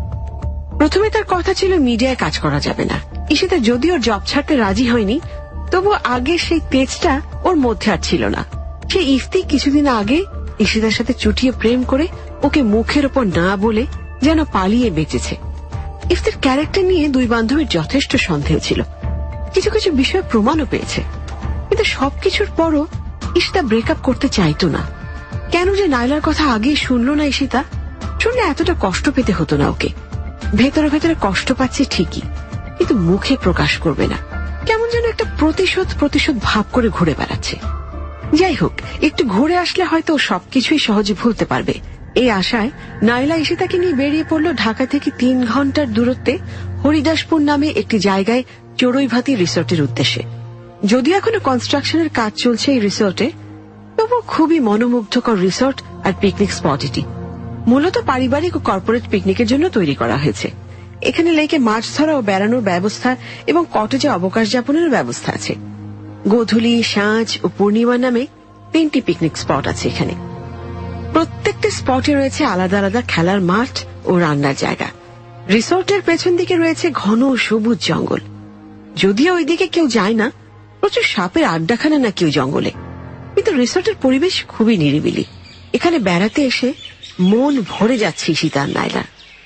[SPEAKER 3] প্রথমে তার কথা ছিল মিডিয়ায় কাজ করা যাবে না। ঈশিতা যদিও জব ছাড়তে রাজি হয়নি, তবু আগে সেই তেজটা ওর মধ্যে আর ছিল না। সে ইফতি কিছুদিন আগে ঈশিতার সাথে চুটিয়ে প্রেম করে ওকে মুখের ওপর না বলে যেন পালিয়ে বেঁচেছে। ইফতির ক্যারেক্টার নিয়ে দুই বান্ধবীর যথেষ্ট সন্দেহ ছিল, কিছু কিছু বিষয় প্রমাণও পেয়েছে, কিন্তু সবকিছুর পরও ঈশিতা ব্রেকআপ করতে চাইতো না। কেন যে নাইলার কথা আগে শুনলো না ঈশিতা, শুনলে এতটা কষ্ট পেতে হতো না ওকে। ভেতরে ভেতরে কষ্ট পাচ্ছে ঠিকই, কিন্তু মুখে প্রকাশ করবে না, কেমন যেন একটা প্রতিশোধ প্রতিশোধ ভাব করে ঘুরে বেড়াচ্ছে। যাই হোক, একটু ঘুরে আসলে হয়তো সবকিছুই সহজে ভুলতে পারবে। এই আশায় নাইলা ঈশিতাকে নিয়ে বেরিয়ে পড়ল ঢাকা থেকে তিন ঘন্টার দূরত্বে হরিদাসপুর নামে একটি জায়গায় চড়ুইভাতি রিসোর্টের উদ্দেশ্যে। যদিও এখনো কনস্ট্রাকশনের কাজ চলছে এই রিসোর্টে, তবু খুবই মনোমুগ্ধকর রিসোর্ট আর পিকনিক স্পট এটি। মূলত পারিবারিক ও কর্পোরেট পিকনিকের জন্য তৈরি করা হয়েছে। এখানে লেকে মাছ ধরা ও বেড়ানোর ব্যবস্থা এবং কটেজে অবকাশ যাপনের ব্যবস্থা আছে। গোধূলি, সাঁঝ ও পূর্ণিমা নামে তিনটি পিকনিক স্পট আছে এখানে। প্রত্যেকটি স্পটে রয়েছে আলাদা আলাদা খেলার মাঠ ও রান্নার জায়গা। রিসোর্টের পেছন দিকে রয়েছে ঘন সবুজ জঙ্গল। যদিও ওইদিকে কেউ যায় না, প্রচুর সাপের আড্ডাখানা না কেউ জঙ্গলে, কিন্তু রিসোর্টের পরিবেশ খুবই নিরিবিলি। এখানে বেড়াতে এসে মন ভরে যাচ্ছে ঈশিতা আর নাইলা।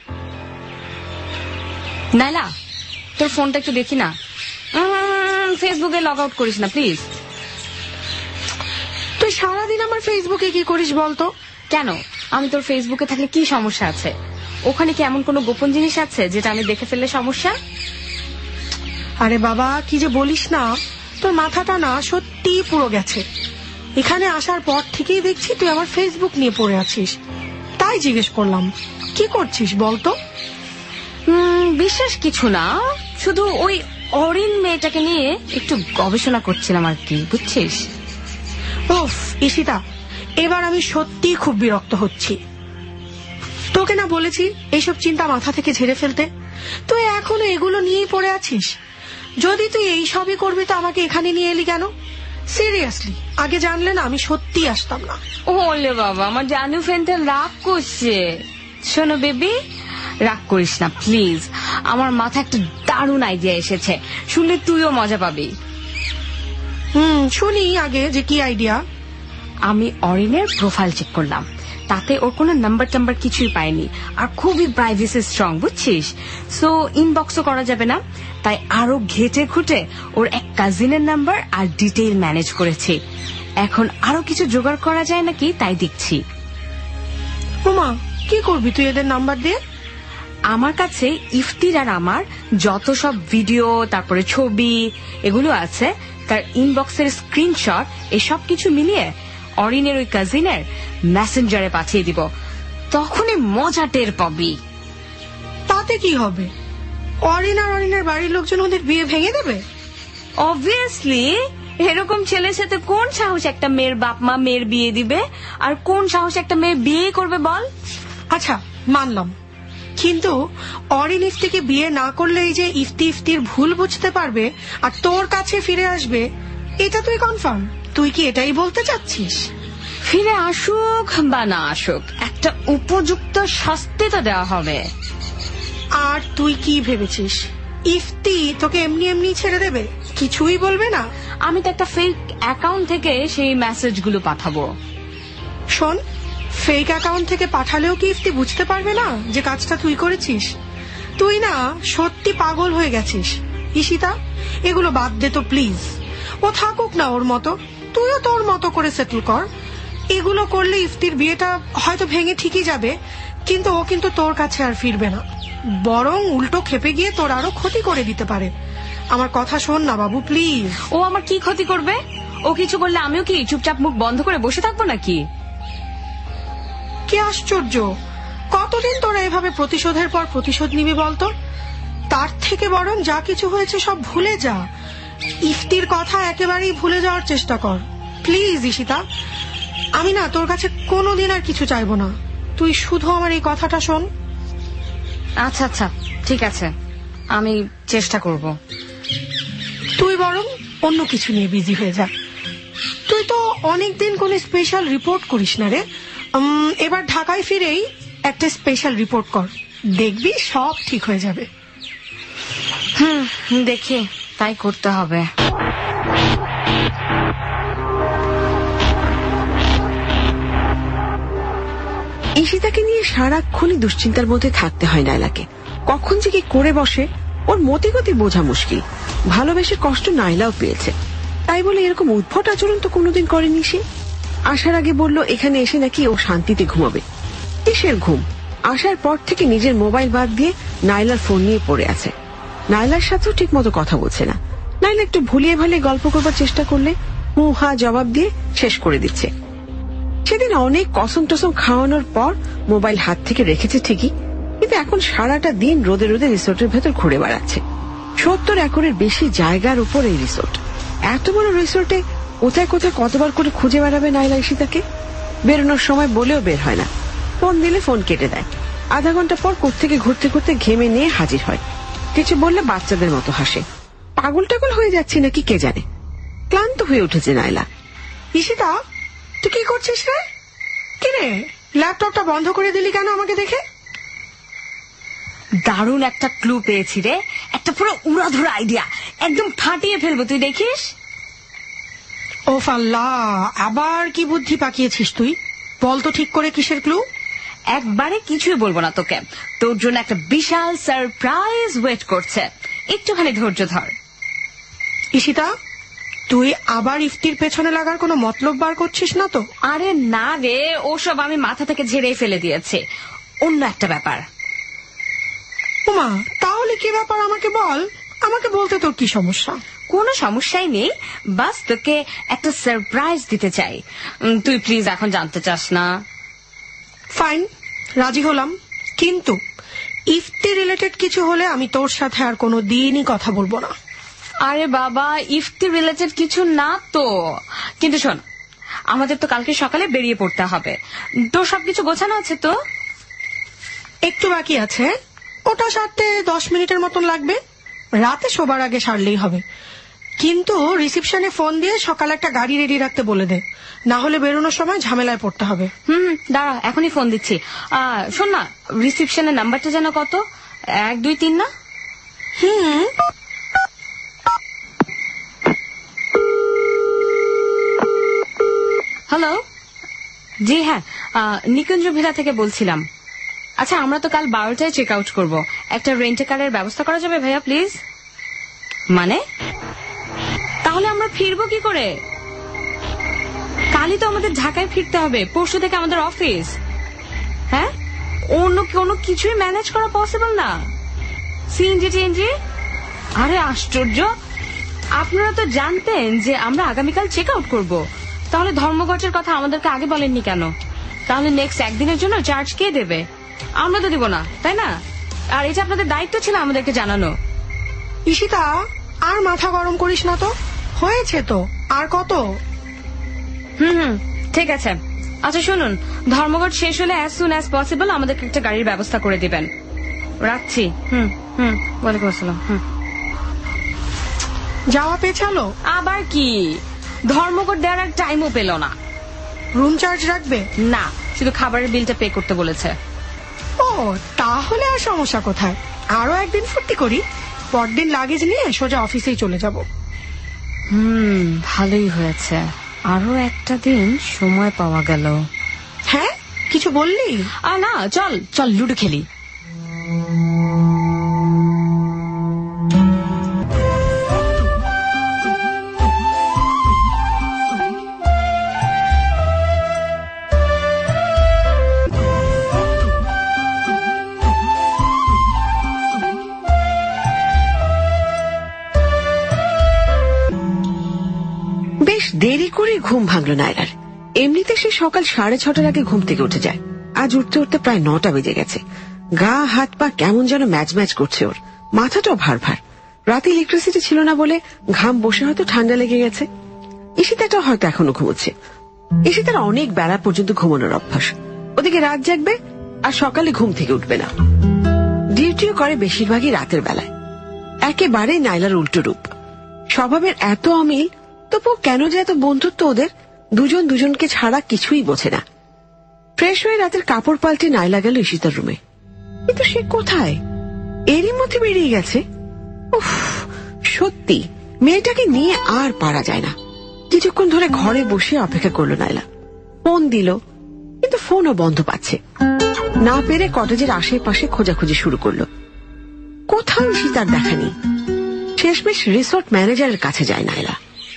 [SPEAKER 7] নাইলা, তোর ফোনটা একটু দেখি না, ফেসবুকে লগ আউট করিস না প্লিজ।
[SPEAKER 6] তুই সারাদিন আমার ফেসবুকে কি করিস বলতো?
[SPEAKER 7] কেন, আমি তোর ফেসবুকে থাকলে কি সমস্যা আছে? ওখানে কি এমন কোনো গোপন জিনিস আছে যেটা আমি দেখে ফেললে সমস্যা?
[SPEAKER 6] আরে বাবা, কি যে বলিস না, তোর মাথাটা না সত্যি পুরো গেছে। এখানে আসার পর থেকেই দেখছি তুই আমার ফেসবুক নিয়ে পড়ে আছিস, তাই জিজ্ঞেস করলাম কি করছিস বলতো।
[SPEAKER 7] বিশেষ কিছু না, শুধু ওই অরিন মেয়েটাকে নিয়ে একটু গবেষণা করছিলাম আর কি, বুঝছিস?
[SPEAKER 6] ওফ ঈশিতা, এবার আমি সত্যি খুব বিরক্ত হচ্ছি। তোকে না বলেছি এইসব চিন্তা মাথা থেকে ঝেড়ে ফেলতে, তুই এখনো এগুলো নিয়েই পড়ে আছিস। যদি তুই এই সবই করবি তো আমাকে এখানে নিয়ে এলি কেন? সিরিয়াসলি, আগে জানলে না আমি সত্যি আসতাম না।
[SPEAKER 7] ওলে বাবা, আমার জানু ফ্রেন্ডটা রাগ করছে। শোনো বেবি, রাগ করিস না প্লিজ, আমার মাথায় একটা দারুণ আইডিয়া এসেছে, শুনলে তুইও মজা পাবি।
[SPEAKER 6] হুম, শুনি আগে যে কি আইডিয়া।
[SPEAKER 7] আমি অরিনের প্রোফাইল চেক করলাম, তাতে ওর কোনো নাম্বার টাম্বার কিছুই পাইনি, আর খুবই প্রাইভেসি স্ট্রং, বুঝছিস? সো ইনবক্সও করা যাবে না, তাই আরো ঘেটে খুঁটে ওর এক কাজিনের নাম্বার আর ডিটেইল ম্যানেজ করেছি। এখন আরো কিছু জোগাড় করা যায় নাকি তাই দেখছি।
[SPEAKER 6] ওমা, কি করবি তুই এদের নাম্বার দিয়ে?
[SPEAKER 7] আমার কাছে ইফতির আর আমার যত সব ভিডিও, তারপরে ছবি এগুলো আছে, তার ইনবক্সের স্ক্রিনশট, এসব কিছু মিলিয়ে অরিনের ওই কাজিনের মেসেঞ্জারে পাঠিয়ে দিব, তখনই মজা টের পাবি।
[SPEAKER 6] তাতে কি হবে? অরিন আর অরিনের বাড়ির লোকজন ওদের বিয়ে ভেঙে দেবে?
[SPEAKER 7] অবভিয়াসলি। এরকম ছেলের সাথে কোন সাহস একটা মেয়ের বাপ মা মেয়ের বিয়ে দিবে, আর কোন সাহস একটা মেয়ে বিয়ে করবে বল?
[SPEAKER 6] আচ্ছা মানলাম, কিন্তু অরিন ইফতিকে বিয়ে না করলে এই যে ইফতি ইফতির ভুল বুঝতে পারবে আর তোর কাছে ফিরে আসবে, এটা তুই কনফার্ম? তুই কি এটাই বলতে চাচ্ছিস?
[SPEAKER 7] ফিরে আসুক বা না আসুক, একটা উপযুক্ত শাস্তি তো দেওয়া হবে।
[SPEAKER 6] আর তুই কি ভেবেছিস ইফতি তোকে এমনি এমনি ছেড়ে দেবে? কিছুই বলবে না?
[SPEAKER 7] আমি তো একটা ফেক অ্যাকাউন্ট থেকে সেই মেসেজগুলো পাঠাবো।
[SPEAKER 6] শোন, ফেক অ্যাকাউন্ট থেকে পাঠালেও কি ইফতি বুঝতে পারবে না যে কাজটা তুই করেছিস? তুই না সত্যি পাগল হয়ে গেছিস ঈশিতা, এগুলো বাদ দে তো প্লিজ। ও থাকুক না ওর মতো, তুইও তোর মতো করে সেটেল কর। এগুলো করলে ইফতির বিয়েটা হয়তো ভেঙে ঠিকই যাবে, কিন্তু ও কিন্তু তোর কাছে আর ফিরবে না, বরং উল্টো খেপে গিয়ে তোর আরো ক্ষতি করে দিতে পারে। আমার কথা শোন না বাবু, প্লিজ।
[SPEAKER 7] ও আমার কি ক্ষতি করবে? ও কিছু করলে আমিও কি চুপচাপ মুখ বন্ধ করে বসে থাকবো নাকি?
[SPEAKER 6] কি আশ্চর্য, কতদিন তোরা এভাবে প্রতিশোধের পর প্রতিশোধ নিবি বলতো? তার থেকে বরং যা কিছু হয়েছে সব ভুলে যা, ইফতির কথা একেবারেই ভুলে যাওয়ার চেষ্টা কর প্লিজ ঈশিতা। আমি না তোর কাছে কোনোদিন আর কিছু চাইবো না, তুই শুধু আমার এই কথাটা শোন।
[SPEAKER 7] আচ্ছা আচ্ছা ঠিক আছে, আমি চেষ্টা করব।
[SPEAKER 6] তুই বরং অন্য কিছু নিয়ে বিজি হয়ে যা। তুই তো অনেকদিন কোন স্পেশাল রিপোর্ট করিস না রে, এবার ঢাকায় ফিরেই একটা স্পেশাল রিপোর্ট কর, দেখবি সব ঠিক হয়ে যাবে।
[SPEAKER 7] হুম, দেখি তাই করতে হবে।
[SPEAKER 3] ঈশিতাকে নিয়ে সারাক্ষণই দুশ্চিন্তার মধ্যে থাকতে হয় নাইলাকে। কখন যে কি করে বসে ওর মতি গতি বোঝা মুশকিল। ভালোবেসে কষ্ট নাইলাও পেয়েছে, তাই বলে এরকম উদ্ভট আচরণ তো কোনোদিন করেনি সে। আসার আগে বলল এখানে এসে নাকি ও শান্তিতে ঘুমাবে। কিসের ঘুম? আসার পর থেকে নিজের মোবাইল বাদ দিয়ে নাইলার ফোন নিয়ে পড়ে আছে। নাইলার সাথেও ঠিক মতো কথা বলছে না। নাইলা একটু ভুলিয়ে ভালিয়ে গল্প করবার চেষ্টা করলে হু হা জবাব দিয়ে শেষ করে দিচ্ছে। সেদিন অনেক কসম টসম খাওয়ানোর পর মোবাইল হাত থেকে রেখেছে ঠিকই, কিন্তু এখন সারাটা দিন রোদে রোদে রিসোর্টের ভেতর ঘুরে বেড়াচ্ছে। সত্তর একরের বেশি জায়গার উপর এই রিসোর্ট। এত বড় রিসোর্টে কোথায় কোথায় কতবার করে খুঁজে বেড়াবে নাইলা ঈশিতাকে? বেরোনোর সময় বলেও বের হয় না, ফোন দিলে ফোন কেটে দেয়। আধা ঘন্টা পর কোত্থেকে ঘুরতে ঘুরতে ঘেমে নিয়ে হাজির হয়। কিছু বললে বাচ্চাদের মতো হাসে। পাগল টাগল হয়ে যাচ্ছে নাকি কে জানে। ক্লান্ত হয়ে উঠেছে নাইলা।
[SPEAKER 6] ঈশিতা, তুই কি করছিস রে? কিরে, ল্যাপটপটা বন্ধ করে দিলি কেন আমাকে দেখে?
[SPEAKER 7] দারুণ একটা ক্লু পেয়েছি রে, একটা পুরো উড়াধুরা আইডিয়া, একদম ফাটিয়ে ফেলবো, তুই দেখিস।
[SPEAKER 6] ও আল্লাহ, আবার কি বুদ্ধি পাকিয়েছিস তুই? বল তো ঠিক করে কিসের ক্লু?
[SPEAKER 7] একবারে কিছুই বলবো না তোকে, তোর জন্য একটা বিশাল সারপ্রাইজ ওয়েট করছে, একটুখানি ধৈর্য ধর।
[SPEAKER 6] ঈশিতা, তুই আবার ইফতির পেছনে লাগার কোনো মতলব বার করছিস না তো?
[SPEAKER 7] আরে না রে, ওসব আমি মাথা থেকে ঝেড়ে ফেলে দিয়েছে, অন্য একটা ব্যাপার।
[SPEAKER 6] উমা, তাহলে কি ব্যাপার আমাকে বল। আমাকে বলতে তোর কি সমস্যা?
[SPEAKER 7] কোনো সমস্যাই নেই, বাস তোকে একটা সারপ্রাইজ দিতে চাই। তুই প্লিজ এখন জানতে চাস না?
[SPEAKER 6] ফাইন, রাজি হলাম, কিন্তু ইফতি রিলেটেড কিছু হলে আমি তোর সাথে আর কোনো দিনই কথা বলবো না।
[SPEAKER 7] আরে বাবা, ইফতি রিলেটেড কিছু না তো, কিন্তু শোন, আমাদের তো কালকে সকালে বেরিয়ে পড়তে হবে। তোর সবকিছু গোছানো আছে তো?
[SPEAKER 6] একটু বাকি আছে, ওটা সারতে দশ মিনিটের মতন লাগবে। রাতে শোবার আগে সারলেই হবে, কিন্তু রিসিপশনে ফোন দিয়ে সকালে একটা গাড়ি রেডি রাখতে বলে দে, না হলে বেরোনোর সময় ঝামেলায় পড়তে হবে।
[SPEAKER 7] হুম, দাঁড়া, এখনই ফোন দিচ্ছি। শোন না, রিসিপশনের নাম্বারটা যেন কত? এক দুই তিন না?
[SPEAKER 6] হুম,
[SPEAKER 7] হ্যালো, জি হ্যাঁ, নিকুঞ্জ ভিলা থেকে বলছিলাম। আচ্ছা, আমরা তো কাল বারোটায় চেক আউট করবো, একটা রেন্টে কারের ব্যবস্থা করা যাবে ভাইয়া প্লিজ? মানে তাহলে আমরা ফিরবো কি করে? কালই তো আমাদের ঢাকায় ফিরতে হবে, পরশু থেকে আমাদের অফিস। হ্যাঁ, অন্য কোনো কিছুই ম্যানেজ করা পসিবল না? CNG TNG? আরে আশ্চর্য, আপনারা তো জানতেন যে আমরা আগামীকাল চেক আউট করবো, তাহলে ধর্মঘটের কথা আমাদেরকে আগে বলেননি কেন? তাহলে নেক্সট একদিনের জন্য চার্জ কে দেবে? আমরা তো দিব না, তাই না? আর এটা আপনাদের দায়িত্ব ছিল আমাদেরকে জানানো।
[SPEAKER 6] ঈশিতা, আর মাথা গরম করিস না তো, হয়েছে তো, আর কত?
[SPEAKER 7] হুম হুম ঠিক আছে। আচ্ছা শুনুন, ধর্মঘট শেষ হলে অ্যাজ সুন অ্যাজ পসিবল আমাদেরকে একটা গাড়ির ব্যবস্থা করে দিবেন। রাখছি। হুম হুম ওয়ালাইকুম আসসালাম। হুম
[SPEAKER 6] যাওয়া পেছালো
[SPEAKER 7] আবার কি? ধর্মঘট দেওয়ার এক টাইমও পেল না।
[SPEAKER 6] রুম চার্জ রাখবে
[SPEAKER 7] না, শুধু খাবারের বিলটা পে করতে বলেছে।
[SPEAKER 6] ও, তাহলে আর সমস্যা কোথায়? আরো একদিন ফুর্তি করি, পরদিন লাগেজ নিয়ে সোজা অফিসেই চলে যাব।
[SPEAKER 7] হুম ভালোই হয়েছে, আরো একটা দিন সময় পাওয়া গেল।
[SPEAKER 6] হ্যাঁ, কিছু বললি?
[SPEAKER 7] আর না, চল চল লুডো খেলি।
[SPEAKER 3] বেশ দেরি করে ঘুম ভাঙল নায়রার। এমনিতে সে সকাল সাড়ে ছটার আগে ঘুম থেকে উঠে যায়, আজ উঠতে উঠতে প্রায় নটা বেজে গেছে। গা হাত পা কেমন যেন ম্যাচ ম্যাচ করছে, ওর মাথাটাও ভার ভার। রাতে ইলেকট্রিসিটি ছিল না বলে ঘাম বসে হয়তো ঠান্ডা লেগে গেছে। ঈশিতাটাও হয়তো এখনো ঘুমোচ্ছে। ঈশিতার অনেক বেলা পর্যন্ত ঘুমানোর অভ্যাস, ওদিকে রাত জাগবে আর সকালে ঘুম থেকে উঠবে না। ডিউটিও করে বেশিরভাগই রাতের বেলায়। একেবারে নাইলার উল্টো রূপ, স্বভাবের এত অমিল, তবু কেন যে এত বন্ধুত্ব ওদের, দুজন দুজনকে ছাড়া কিছুই বোঝে না। ফ্রেশ হয়ে রাতের কাপড় পাল্টে নাইলা গেল ঈশিতার রুমে, কিন্তু সে কোথায়? এরই মধ্যে বেরিয়ে গেছে। উফ, সত্যি মেয়েটাকে নিয়ে আর পারা যায় না। কিছুক্ষণ ধরে ঘরে বসে অপেক্ষা করলো নাইলা। ফোন দিল, কিন্তু ফোনও বন্ধ পাচ্ছে। না পেরে কটেজের আশেপাশে খোঁজাখুঁজি শুরু করলো, কোথাও ঈশিতার দেখা নেই। শেষমেশ রিসোর্ট ম্যানেজারের কাছে যায় নাইলা।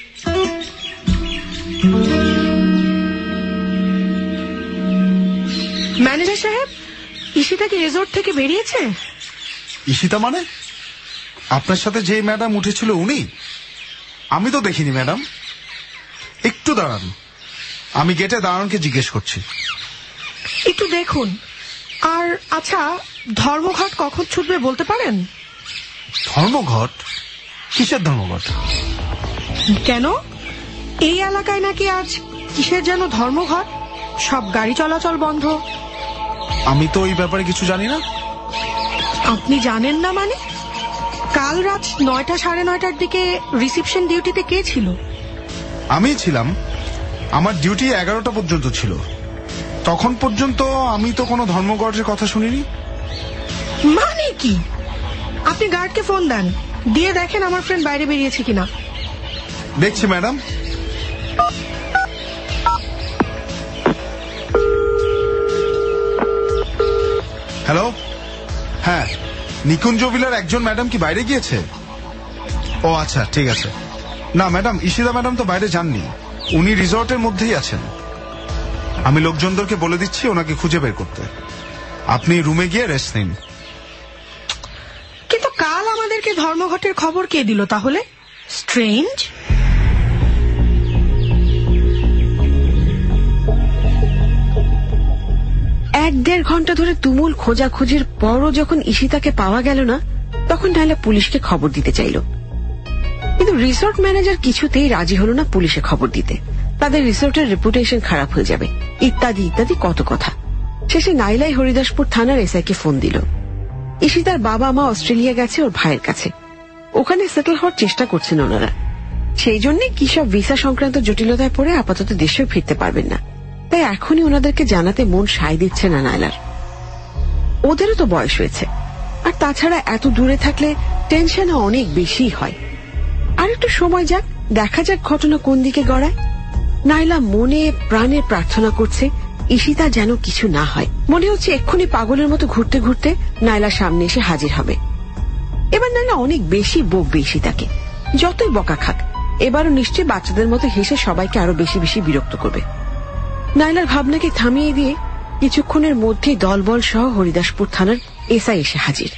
[SPEAKER 6] ম্যানেজার সাহেব, ঈশিতা কি রিসোর্ট থেকে বেরিয়েছে?
[SPEAKER 8] ঈশিতা মানে? আপনার সাথে যে ম্যাডাম উঠেছিল উনি? আমি তো দেখিনি ম্যাডাম। একটু দাঁড়ান, আমি গেটে দাঁড়ানকে জিজ্ঞেস করছি।
[SPEAKER 6] একটু দেখুন। আর আচ্ছা, ধর্মঘট কখন ছুটবে বলতে পারেন?
[SPEAKER 8] ধর্মঘট? কিসের ধর্মঘট?
[SPEAKER 6] কেন, এই এলাকায় নাকি আজ কিসের যেন ধর্মঘট, সব গাড়ি চলাচল বন্ধ।
[SPEAKER 8] আমি তো এই ব্যাপারে কিছু জানি না।
[SPEAKER 6] আপনি জানেন না মানে? কাল রাত নয়টা সাড়ে নয়টার দিকে রিসিপশন ডিউটিতে কে ছিল?
[SPEAKER 8] আমি ছিলাম। আমার ডিউটি এগারোটা পর্যন্ত ছিল। তখন পর্যন্ত আমি তো কোনো ধর্মঘটের কথা শুনিনি।
[SPEAKER 6] মানে কি? আপনি গার্ডকে ফোন দেন, দিয়ে দেখেন আমার ফ্রেন্ড বাইরে বেরিয়েছে কিনা।
[SPEAKER 8] দেখছি ম্যাডাম। হ্যালো, হ্যাঁ, নিকুঞ্জ বিলার একজন ম্যাডাম কি বাইরে গিয়েছে? ও আচ্ছা, ঠিক আছে। না ম্যাডাম, ঈশিতা ম্যাডাম তো বাইরে যাননি, উনি রিসর্টের মধ্যেই আছেন। আমি লোকজনদেরকে বলে দিচ্ছি ওনাকে খুঁজে বের করতে। আপনি রুমে গিয়ে রেস্ট নিন।
[SPEAKER 6] কিন্তু কাল আমাদেরকে ধর্মঘটের খবর কে দিল তাহলে? স্ট্রেঞ্জ।
[SPEAKER 3] এক দেড় ঘন্টা ধরে তুমুল খোঁজাখুঁজির পরও যখন ঈশিতাকে পাওয়া গেল না, তখন নাইলা পুলিশকে খবর দিতে চাইল। কিন্তু রিসোর্ট ম্যানেজার কিছুতেই রাজি হল না পুলিশে খবর দিতে। তাদের রিসোর্টের রেপুটেশন খারাপ হয়ে যাবে, ইত্যাদি ইত্যাদি কত কথা। শেষে নাইলাই হরিদাসপুর থানার এসআই কে ফোন দিল। ঈশিতার বাবা মা অস্ট্রেলিয়া গেছে ওর ভাইয়ের কাছে, ওখানে সেটেল হওয়ার চেষ্টা করছেন ওনারা। সেই জন্য কি সব ভিসা সংক্রান্ত জটিলতায় পড়ে আপাতত দেশেও ফিরতে পারবেন না। তাই এখনই ওনাদেরকে জানাতে মন সায় দিচ্ছে না নাইলার। ওদেরও তো বয়স হয়েছে, আর তাছাড়া এত দূরে থাকলে টেনশন অনেক বেশি হয়। আর একটু সময় যাক, দেখা যাক ঘটনা কোন দিকে গড়ায়। নাইলা মনে প্রাণে প্রার্থনা করছে ঈশিতা যেন কিছু না হয়। মনে হচ্ছে এক্ষুনি পাগলের মতো ঘুরতে ঘুরতে নাইলার সামনে এসে হাজির হবে। এবার নাইলা অনেক বেশি বকবে ঈশিতাকে, যতই বকা খাক এবারও নিশ্চয়ই বাচ্চাদের মতো হেসে সবাইকে আরো বেশি বেশি বিরক্ত করবে। নাইলার ভাবনাকে থামিয়ে দিয়ে কিছুক্ষণের মধ্যেই দলবল সহ হরিদাসপুর থানার এসআই এসে হাজির।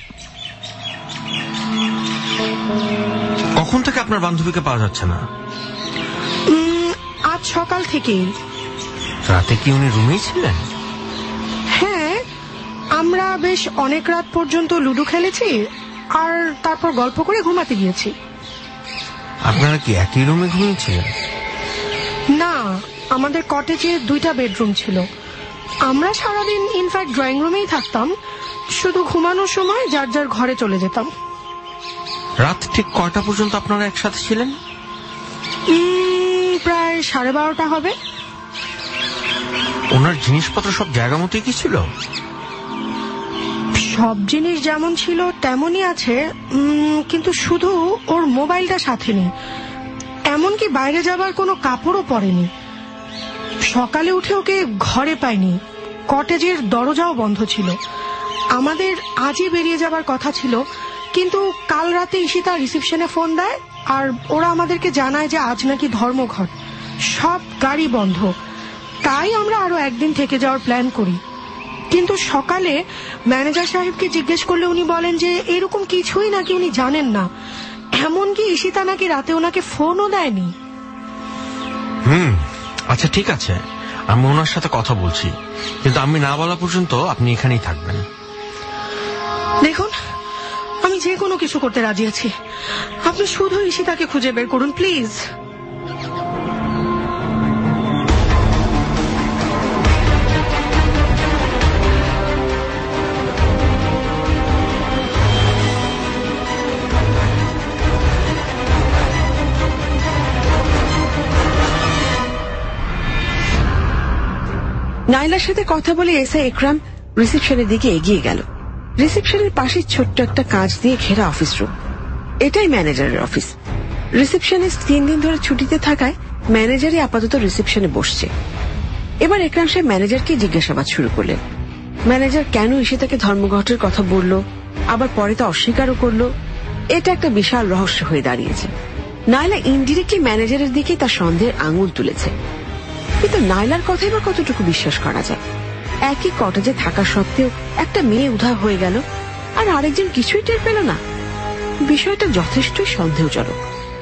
[SPEAKER 9] কখন থেকে আপনার বান্ধবীকে পাওয়া যাচ্ছে না?
[SPEAKER 6] আজ সকাল থেকেই।
[SPEAKER 9] রাতে কি উনি রুমেই ছিলেন?
[SPEAKER 6] হ্যাঁ, আমরা বেশ অনেক রাত পর্যন্ত লুডো খেলেছি আর তারপর গল্প করে ঘুমাতে গিয়েছি।
[SPEAKER 9] আপনারা কি একই রুমে ঘুমিয়েছিলেন?
[SPEAKER 6] না, আমাদের কটেজে দুইটা বেডরুম ছিল। আমরা সারাদিন ইনফ্যাক্ট ড্রয়িং রুমেই থাকতাম, শুধু ঘুমানোর সময় যার যার ঘরে চলে যেতাম।
[SPEAKER 9] রাত ঠিক কয়টা পর্যন্ত আপনারা একসাথে ছিলেন?
[SPEAKER 6] প্রায় সাড়ে বারোটা হবে।
[SPEAKER 9] ওনার জিনিসপত্র সব জায়গা মতোই কি ছিল?
[SPEAKER 6] সব জিনিস যেমন ছিল তেমনই আছে, কিন্তু শুধু ওর মোবাইলটা সাথে নেই। এমনকি বাইরে যাবার কোনো কাপড়ও পরেনি। সকালে উঠে ওকে ঘরে পাইনি, কটেজের দরজাও বন্ধ ছিল। আমাদের আজই বেরিয়ে যাবার কথা ছিল, কিন্তু কাল রাতে ঈশিতা রিসেপশনে ফোন দেয় আর ওরা আমাদেরকে জানায় যে আজ নাকি ধর্মঘট, সব গাড়ি বন্ধ। তাই আমরা আরো একদিন থেকে যাওয়ার প্ল্যান করি। কিন্তু সকালে ম্যানেজার সাহেবকে জিজ্ঞেস করলে উনি বলেন যে এরকম কিছুই নাকি উনি জানেন না, এমনকি ঈশিতা নাকি রাতে ওনাকে ফোনও দেয়নি।
[SPEAKER 9] হুম, আচ্ছা ঠিক আছে, আমি ওনার সাথে কথা বলছি, কিন্তু আমি না বলা পর্যন্ত আপনি এখানেই থাকবেন।
[SPEAKER 6] দেখুন, আমি যে কোনো কিছু করতে রাজি আছি, আপনি শুধু ঈশিতাকে খুঁজে বের করুন প্লিজ।
[SPEAKER 3] নাইলার সাথে কথা বলে এসআই একরাম রিসেপশনের দিকে এগিয়ে গেল। রিসেপশনের পাশে ছোট্ট একটা কাঁচ দিয়ে ঘেরা অফিস রুম, এটাই ম্যানেজারের অফিস। রিসেপশনিস্ট তিন দিন ধরে ছুটিতে থাকায় ম্যানেজারই আপাতত রিসেপশনে বসছে। এবার একরাম সাহেব ম্যানেজারকে জিজ্ঞাসাবাদ শুরু করলেন। ম্যানেজার কেন ঈশিতাকে ধর্মঘটের কথা বলল, আবার পরে তা অস্বীকারও করল, এটা একটা বিশাল রহস্য হয়ে দাঁড়িয়েছে। নাইলা ইনডিরেক্টলি ম্যানেজারের দিকেই তার সন্দেহের আঙুল তুলেছে, কিন্তু নাইলার কথাই বা কতটুকু বিশ্বাস করা যায়? একই কটেজে থাকা সত্ত্বেও একটা মেয়ে উধাও হয়ে গেল আর আরেকজন কিছুই টের পেল না। বিষয়টা যথেষ্টই সন্দেহজনক।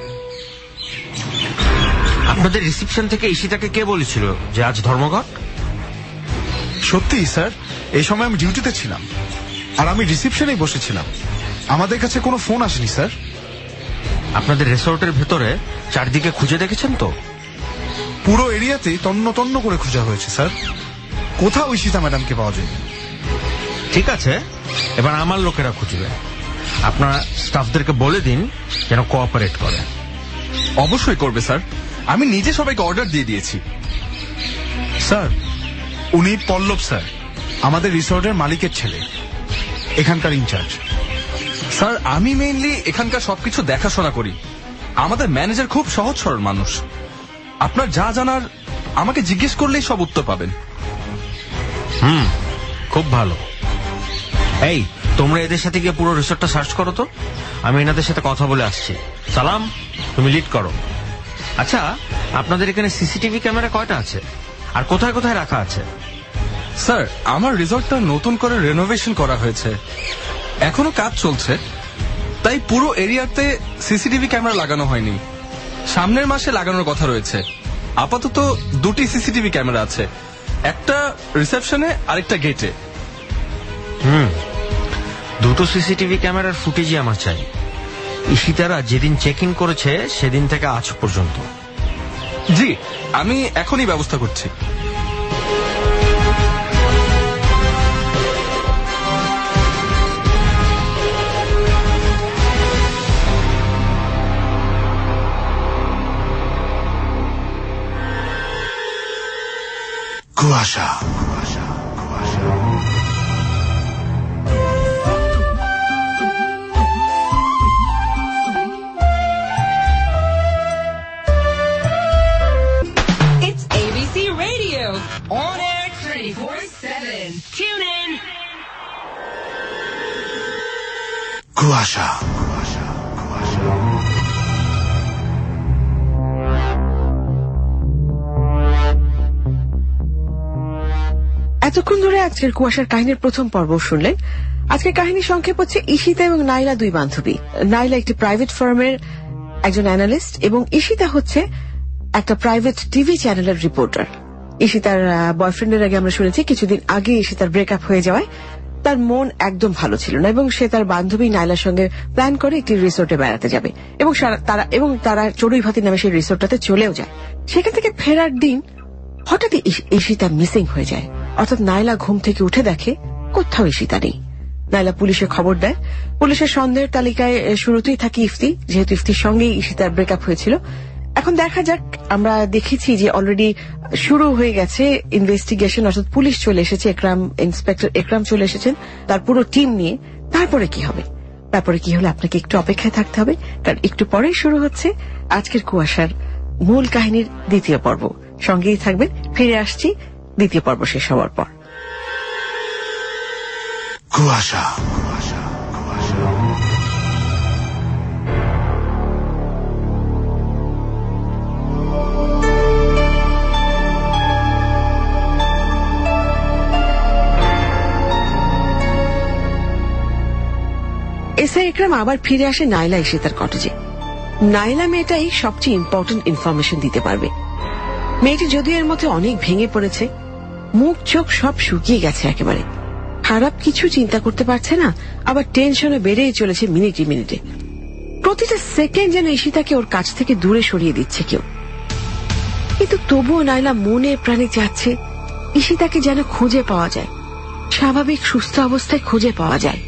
[SPEAKER 9] আপনাদের রিসেপশন থেকে ঈশিতাকে কে বলেছিল যে আজ ধর্মঘট?
[SPEAKER 8] সত্যি স্যার, এই সময় আমি ডিউটিতে ছিলাম আর আমি রিসেপশনেই বসেছিলাম। আমাদের কাছে কোনো ফোন আসেনি স্যার।
[SPEAKER 9] আপনাদের রিসোর্টের ভেতরে চারদিকে খুঁজে দেখেছেন তো?
[SPEAKER 8] পুরো এরিয়াতেই তন্ন তন্ন করে খোঁজা হয়েছে স্যার, কোথাও ঈশিতা ম্যাডামকে পাওয়া যায়নি।
[SPEAKER 9] ঠিক আছে, এবার আমার লোকেরা খুঁজবে। আপনার স্টাফদেরকে বলে দিন যেন কোঅপারেট করে।
[SPEAKER 10] অবশ্যই করবে স্যার, আমি নিজে সবাইকে অর্ডার দিয়ে দিয়েছি।
[SPEAKER 8] স্যার, উনি পল্লব স্যার, আমাদের রিসোর্টের মালিকের ছেলে, এখানকার ইনচার্জ।
[SPEAKER 10] স্যার, আমি মেইনলি এখানকার সবকিছু দেখাশোনা করি। আমাদের ম্যানেজার খুব সহজ সরল মানুষ। আপনার যা জানার আমাকে জিজ্ঞেস করলেই সব উত্তর পাবেন।
[SPEAKER 9] হুম, খুব ভালো। এই, তোমরা এদের সাথে গিয়ে পুরো রিসোর্টটা সার্চ করো তো, আমি এনাদের সাথে কথা বলে আসছি। সালাম, তুমি লিড করো। আচ্ছা, আপনাদের এখানে সিসিটিভি ক্যামেরা কয়টা আছে আর কোথায় কোথায় রাখা আছে?
[SPEAKER 10] স্যার, আমার রিসর্টটা নতুন করে রেনোভেশন করা হয়েছে, এখনো কাজ চলছে, তাই পুরো এরিয়াতে সিসিটিভি ক্যামেরা লাগানো হয়নি। সামনের মাসে লাগানোর কথা রয়েছে। আপাতত দুটি সিসিটিভি ক্যামেরা আছে, একটা রিসেপশনে আরেকটা গেটে।
[SPEAKER 9] হুম, দুটো সিসিটিভি ক্যামেরার ফুটেজই আমার চাই। ঈশিতারা যেদিন চেক ইন করেছে সেদিন থেকে আজ পর্যন্ত।
[SPEAKER 10] জি, আমি এখনই ব্যবস্থা করছি।
[SPEAKER 2] কুয়াশা কুয়াশা।
[SPEAKER 3] এতক্ষণ ধরে আজকের কুয়াশার কাহিনীর প্রথম পর্ব শুনলেন। আজকের কাহিনী সংক্ষেপ হচ্ছে ঈশিতা এবং নাইলা দুই বান্ধবী। নাইলা একটি প্রাইভেট ফার্মের একজন অ্যানালিস্ট এবং ঈশিতা হচ্ছে একটা প্রাইভেট টিভি চ্যানেলের রিপোর্টার। ঈশিতার বয়ফ্রেন্ডের আগে আমরা শুনেছি কিছুদিন আগে ঈশিতার ব্রেকআপ হয়ে যাওয়ায় তার মন একদম ভালো ছিল না এবং সে তার বান্ধবী নাইলার সঙ্গে প্ল্যান করে একটি রিসোর্টে বেড়াতে যাবে এবং তারা এবং তারা চড়ুইভাতি নামে সেই রিসোর্টটাতে চলেও যায়। সেখান থেকে ফেরার দিন হঠাৎই ঈশিতা মিসিং হয়ে যায়, অর্থাৎ নাইলা ঘুম থেকে উঠে দেখে কোথাও ঈশিতা নেই। নাইলা পুলিশে খবর দেয়। পুলিশের সন্দেহের তালিকায় শুরুতেই থাকে ইফতি, যেহেতু ইফতির সঙ্গেই ঈশিতার ব্রেকআপ হয়েছিল। এখন দেখা যাক, আমরা দেখেছি যে অলরেডি শুরু হয়ে গেছে ইনভেস্টিগেশন, অর্থাৎ পুলিশ চলে এসেছে, একরাম ইন্সপেক্টর একরাম চলে এসেছেন তার পুরো টিম নিয়ে। তারপরে কি হবে, তারপরে কি হলে আপনাকে একটু অপেক্ষায় থাকতে হবে, কারণ একটু পরেই শুরু হচ্ছে আজকের কুয়াশার মূল কাহিনীর দ্বিতীয় পর্ব। সঙ্গেই থাকবেন, ফিরে আসছি দ্বিতীয় পর্ব শেষ হওয়ার পর।
[SPEAKER 2] কুয়াশা।
[SPEAKER 3] এসআই একরাম আবার ফিরে আসে নাইলা ঈশিতার কটেজে। নাইলা মেয়েটাই সবচেয়ে ইম্পর্টেন্ট ইনফরমেশন দিতে পারবে। মেয়েটি যদিও এর মধ্যে অনেক ভেঙে পড়েছে, মুখ চোখ সব শুকিয়ে গেছে একেবারে, খারাপ কিছু চিন্তা করতে পারছে না, আবার টেনশনে বেড়েই চলেছে মিনিটে মিনিটে। প্রতিটা সেকেন্ড যেন ঈশিতাকে ওর কাছ থেকে দূরে সরিয়ে দিচ্ছে কেউ। কিন্তু তবুও নাইলা মনে প্রাণে চাচ্ছে ঈশিতাকে যেন খুঁজে পাওয়া যায়, স্বাভাবিক সুস্থ অবস্থায় খুঁজে পাওয়া যায়।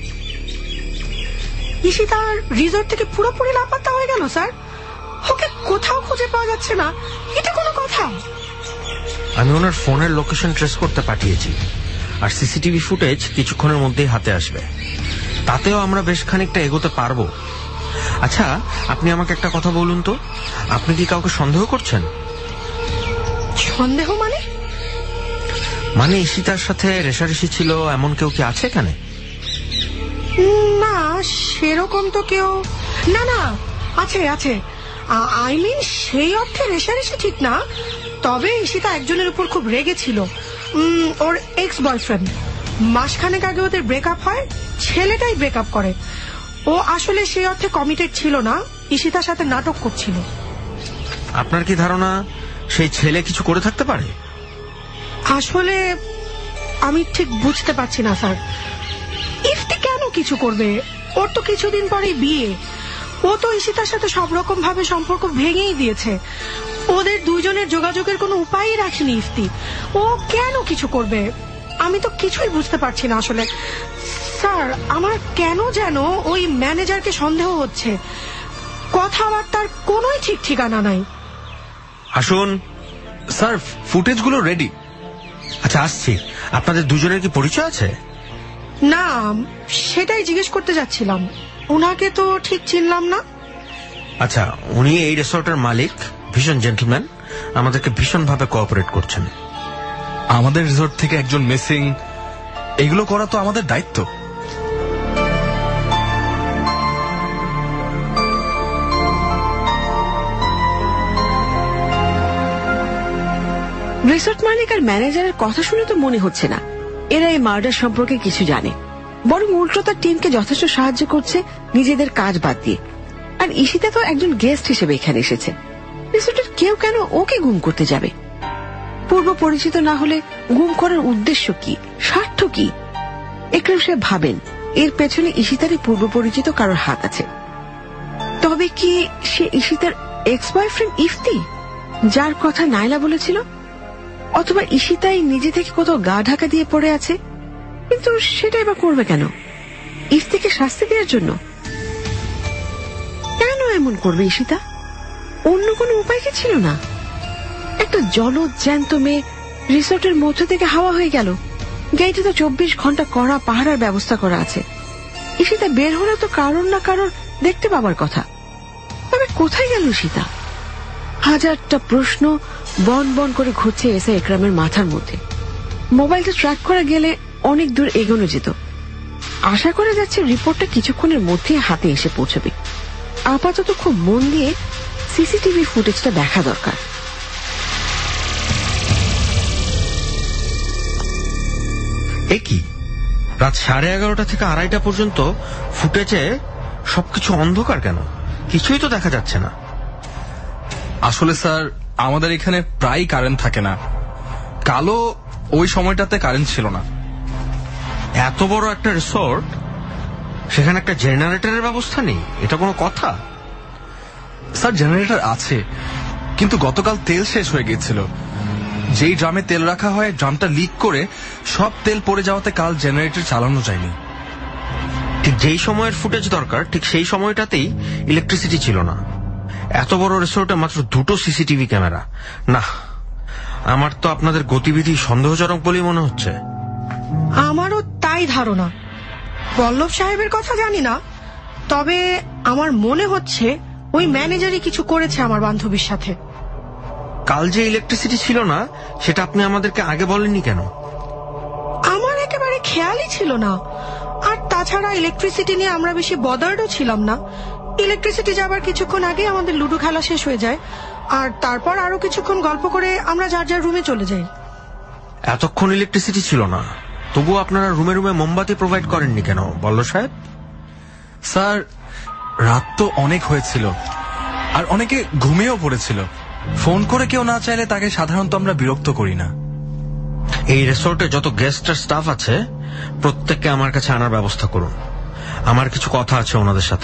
[SPEAKER 6] ঈশিতার রিসোর্ট থেকে পুরোপুরি লাপাত্তা হয়ে গেল স্যার, ওকে কোথাও খুঁজে পাওয়া যাচ্ছে না, এটা কোনো কথা?
[SPEAKER 9] আমি ওনার ফোনের লোকেশন ট্রেস করতে পাঠিয়েছি, আর সিসিটিভি ফুটেজ কিছুক্ষণের মধ্যেই হাতে আসবে। তাতেও আমরা বেশ খানিকটা এগোতে পারবো। আচ্ছা, আপনি আমাকে একটা কথা বলুন তো, আপনি কি কাউকে সন্দেহ করছেন?
[SPEAKER 6] সন্দেহ মানে?
[SPEAKER 9] মানে ঈশিতার সাথে রেশারেশি ছিল এমন কেউ কি আছে এখানে?
[SPEAKER 6] না, সেরকম তো কেউ না। না আছে আছে, আই মিন সেই অর্থে রেশারেশি ঠিক না, তবে ঈশিতা একজনের উপর খুব রেগেছিল, ওর এক্স বয়ফ্রেন্ড। মাসখানেক আগে ওদের ব্রেকআপ হয়, ছেলেটাই ব্রেকআপ করে। ও আসলে সেই অর্থে কমিটেড ছিল না, ঈশিতার সাথে নাটক করছিল।
[SPEAKER 9] আপনার কি ধারণা সেই ছেলে কিছু করে থাকতে পারে?
[SPEAKER 6] আসলে আমি ঠিক বুঝতে পারছি না স্যার। ইফতি কেন কিছু করবে? ওর তো কিছুদিন পরেই বিয়ে। ও তো ঈশিতার সাথে সব রকম ভাবে সম্পর্ক ভেঙেই দিয়েছে। ওদের দুইজনের যোগাযোগের কোনো উপায়ই রাখেনি ইফতি। ও কেন কিছু করবে? আমি তো কিছুই বুঝতে পারছি না আসলে। স্যার, আমার কেন যেন ওই ম্যানেজারকে সন্দেহ হচ্ছে, কথাবার্তার কোনোই ঠিক ঠিকানা নাই।
[SPEAKER 9] আসুন
[SPEAKER 10] স্যার, ফুটেজগুলো রেডি।
[SPEAKER 9] আচ্ছা, আসছি। আপনাদের দুজনের কি পরিচয় আছে?
[SPEAKER 6] না, সেটাই জিজ্ঞেস করতে যাচ্ছিলাম, ওনাকে তো ঠিক চিনলাম না।
[SPEAKER 9] আচ্ছা, উনি এই রিসোর্টের মালিক, ভীষণ জেন্টলম্যান, আমাদেরকে ভীষণ ভাবে কোঅপারেট করছেন।
[SPEAKER 10] আমাদের রিসোর্ট থেকে একজন মিসিং, এগুলো করা তো আমাদের দায়িত্ব।
[SPEAKER 3] রিসোর্ট মালিক আর ম্যানেজারের কথা শুনে তো মনে হচ্ছে না এরা এই মার্ডার সম্পর্কে কিছু জানে, বরং উল্টো তার টিমকে যথেষ্ট সাহায্য করছে নিজেদের কাজ বাদ দিয়ে। আর ঈশিতা তো একজন গেস্ট হিসেবে এখানে এসেছে, রিসোর্টের কেউ কেন ওকে গুম করতে যাবে? পূর্ব পরিচিত না হলে গুম করার উদ্দেশ্য কি, স্বার্থ কি? একটু সে ভাবেন এর পেছনে ঈশিতারই পূর্ব পরিচিত কারোর হাত আছে। তবে কি সে ঈশিতার এক্স বয়ফ্রেন্ড ইফতি, যার কথা নাইলা বলেছিল? অথবা ঈশিতাই নিজে থেকে কোথাও গা ঢাকা দিয়ে পড়ে আছে, কিন্তু সেটাই বা করবে কেন? ইফতিকে শাস্তি দেওয়ার জন্য? কেন এমন করবে ঈশিতা? অন্য কোনো উপায় কি ছিল না? একটা জলদ জ্যান্ত মেয়ে রিসোর্টের মধ্যে থেকে হাওয়া হয়ে গেল, গেটে তো চব্বিশ ঘন্টা কড়া পাহারার ব্যবস্থা করা আছে। ঈশিতা বের হলে তো কারোর না কারোর দেখতে পাবার কথা, তবে কোথায় গেল ঈশিতা? হাজারটা প্রশ্ন বন বন করে ঘুরছে এসে একরামের মাথার মধ্যে। মোবাইলটা ট্র্যাক করা গেলে অনেক দূর এগোনো যেত, আশা করে যাচ্ছে রিপোর্টটা কিছুক্ষণের মধ্যে হাতে এসে পৌঁছবে। আপাতত খুব মন দিয়ে সিসিটিভি ফুটেজটা দেখা দরকার।
[SPEAKER 9] এ কি, রাত সাড়ে এগারোটা থেকে আড়াইটা পর্যন্ত ফুটেজে সবকিছু অন্ধকার কেন? কিছুই তো দেখা যাচ্ছে না।
[SPEAKER 10] আসলে স্যার, আমাদের এখানে প্রায় কারেন্ট থাকে না। কালো ওই সময়টাতে কারেন্ট ছিল না।
[SPEAKER 9] এত বড় একটা রিসোর্ট, সেখানে একটা জেনারেটরের ব্যবস্থা নেই? এটা কোনো কথা?
[SPEAKER 10] স্যার, জেনারেটর আছে, কিন্তু গতকাল তেল শেষ হয়ে গিয়েছিল। যেই ড্রামে তেল রাখা হয়, ড্রামটা লিক করে সব তেল পড়ে যাওয়াতে কাল জেনারেটর চালানো যায়নি।
[SPEAKER 9] ঠিক যেই সময়ের ফুটেজ দরকার, ঠিক সেই সময়টাতেই ইলেকট্রিসিটি ছিল না। এত বড় রিসোর্টে মাত্র দুটো সিসিটিভি ক্যামেরা। না, আমার তো আপনাদের গতিবিধি সন্দেহজনক বলেই মনে হচ্ছে।
[SPEAKER 6] আমারও তাই ধারণা। পল্লব সাহেবের কথা জানি না, তবে আমার মনে হচ্ছে ওই ম্যানেজারই কিছু করেছে আমার বান্ধবীর সাথে।
[SPEAKER 9] কাল যে ইলেকট্রিসিটি ছিল না, সেটা আপনি আমাদেরকে আগে বলেননি কেন?
[SPEAKER 6] আমার একেবারে খেয়ালই ছিল না। আর তাছাড়া ইলেকট্রিসিটি নিয়ে আমরা বেশি বদার্ডও ছিলাম না। ইলেকট্রিসিটি যাবার কিছুক্ষণ আগে আমাদের লুডো খেলা শেষ হয়ে যায়, আর তারপর আরো কিছুক্ষণ গল্প করে আমরা যার যার রুমে চলে যাই।
[SPEAKER 9] এতক্ষণ ইলেকট্রিসিটি ছিল না, তবুও আপনারা রুমে রুমে মোমবাতি প্রোভাইড করেননি কেন বল্লভ সাহেব?
[SPEAKER 10] স্যার, রাত তো অনেক হয়েছিল, আর অনেকে ঘুমিয়েও পড়েছিল। ফোন করে কেউ না চাইলে তাকে সাধারণত আমরা বিরক্ত করি না।
[SPEAKER 9] এই রিসোর্টে যত গেস্ট আর স্টাফ আছে, প্রত্যেককে আমার কাছে আনার ব্যবস্থা করুন। আমার কিছু কথা আছে ওনাদের সাথে।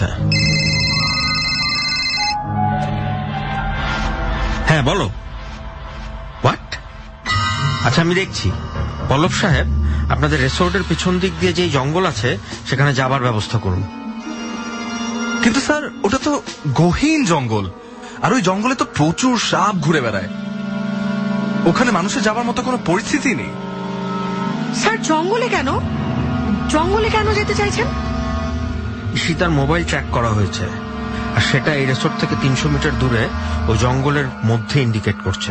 [SPEAKER 9] হ্যাঁ, বলো। হোয়াট? আচ্ছা, আমি দেখছি। পল্লব সাহেব, আপনাদের রিসোর্টের পিছন দিক দিয়ে যে জঙ্গল আছে, সেখানে যাবার ব্যবস্থা করুন।
[SPEAKER 10] কিন্তু স্যার, ওটা তো গহীন জঙ্গল, আর ওই জঙ্গলে তো প্রচুর সাপ ঘুরে বেড়ায়। ওখানে মানুষের যাবার মতো কোনো পরিস্থিতি নেই।
[SPEAKER 6] স্যার, জঙ্গলে কেন জঙ্গলে কেন যেতে চাইছেন?
[SPEAKER 9] ঈশিতার মোবাইল ট্র্যাক করা হয়েছে, আর সেটা এই রিসোর্ট থেকে তিনশো মিটার দূরে ওই জঙ্গলের মধ্যে ইন্ডিকেট করছে।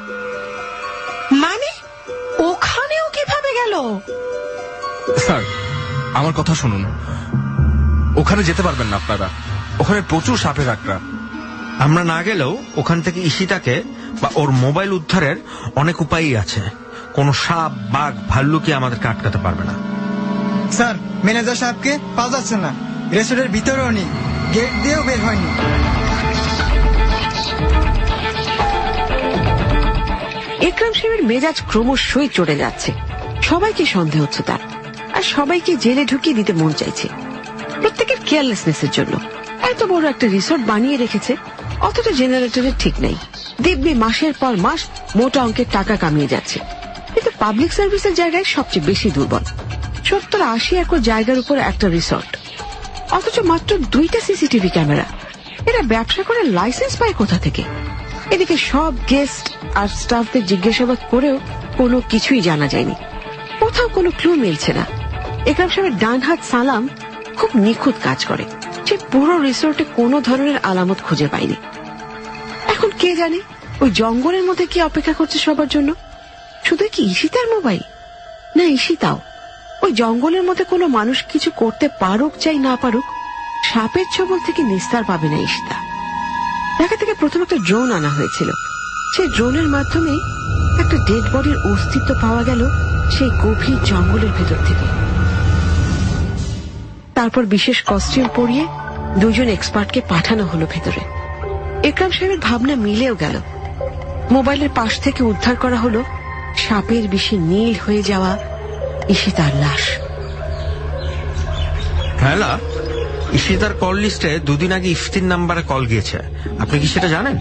[SPEAKER 6] মানে ওখানেও কিভাবে গেল?
[SPEAKER 10] স্যার, আমার কথা শুনুন। ওখানে যেতে পারবেন না আপনারা। ওখানে প্রচুর সাপের আঁকড়া।
[SPEAKER 9] আমরা না গেলেও ওখান থেকে ঈশিতাকে বা ওর মোবাইল উদ্ধারের অনেক উপায়ই আছে। কোন সাপ, বাঘ, ভাল্লুকি আমাদেরকে আটকাতে পারবে না।
[SPEAKER 11] স্যার, ম্যানেজার সাহেবকে পাওয়া যাচ্ছে না। রেস্টুরেন্টের ভিতরেও নেই, গেট দিয়েও বের হয়নি।
[SPEAKER 3] একরাম সাহেবের মেজাজ ক্রমশই চড়ে যাচ্ছে। সবাইকে সন্দেহ হচ্ছে তার, আর সবাইকে জেলে ঢুকিয়ে দিতে মন চাইছে। প্রত্যেকের কেয়ারলেসনেসের জন্য এত বড় একটা রিসোর্ট বানিয়ে রেখেছে, অথচ জেনারেটরের ঠিক নেই। দিব্যি মাসের পর মাস মোটা অঙ্কের টাকা কামিয়ে যাচ্ছে, কিন্তু পাবলিক সার্ভিসের জায়গায় সবচেয়ে বেশি দুর্বল। সত্তর আশি একর জায়গার উপর একটা রিসোর্ট, অথচ মাত্র দুইটা সিসিটিভি ক্যামেরা। এরা ব্যবসা করে লাইসেন্স পায় কোথা থেকে? এদিকে সব গেস্ট আর স্টাফদের জিজ্ঞাসাবাদ করেও কোনো কিছুই জানা যায়নি। কোথাও কোনো ক্লু মিলছে না। একরাম সাহেবের ডান হাত সালাম খুব নিখুঁত কাজ করে, সে পুরো রিসোর্টে কোনো ধরনের আলামত খুঁজে পায়নি। এখন কে জানে ওই জঙ্গলের মধ্যে কি অপেক্ষা করছে সবার জন্য? শুধু কি ঈশিতার মোবাইল? না, ঈশিতাও। ওই জঙ্গলের মধ্যে কোনো মানুষ কিছু করতে পারুক চাই না পারুক, সাপের ছবল থেকে নিস্তার পাবে না ঈশিতা। ঢাকা থেকে প্রথম একটা ড্রোন আনা হয়েছিল। সেই ড্রোনের মাধ্যমে একটা ডেড বডির অস্তিত্ব পাওয়া গেল সেই গভীর জঙ্গলের ভেতর থেকে। তারপর বিশেষ কস্টিউম পরিয়ে দুজন এক্সপার্টকে পাঠানো হলো ভেতরে। একরাম সাহেবের ভাবনা মিলেও গেল। মোবাইলের পাশ থেকে উদ্ধার করা হলো সাপের বিষে নীল হয়ে যাওয়া ঈশিতার লাশ।
[SPEAKER 9] হ্যাঁ, ঈশিতার কল লিস্টে দুদিন আগে ইফতির নাম্বারে কল গিয়েছে। আপনি কি সেটা জানেন?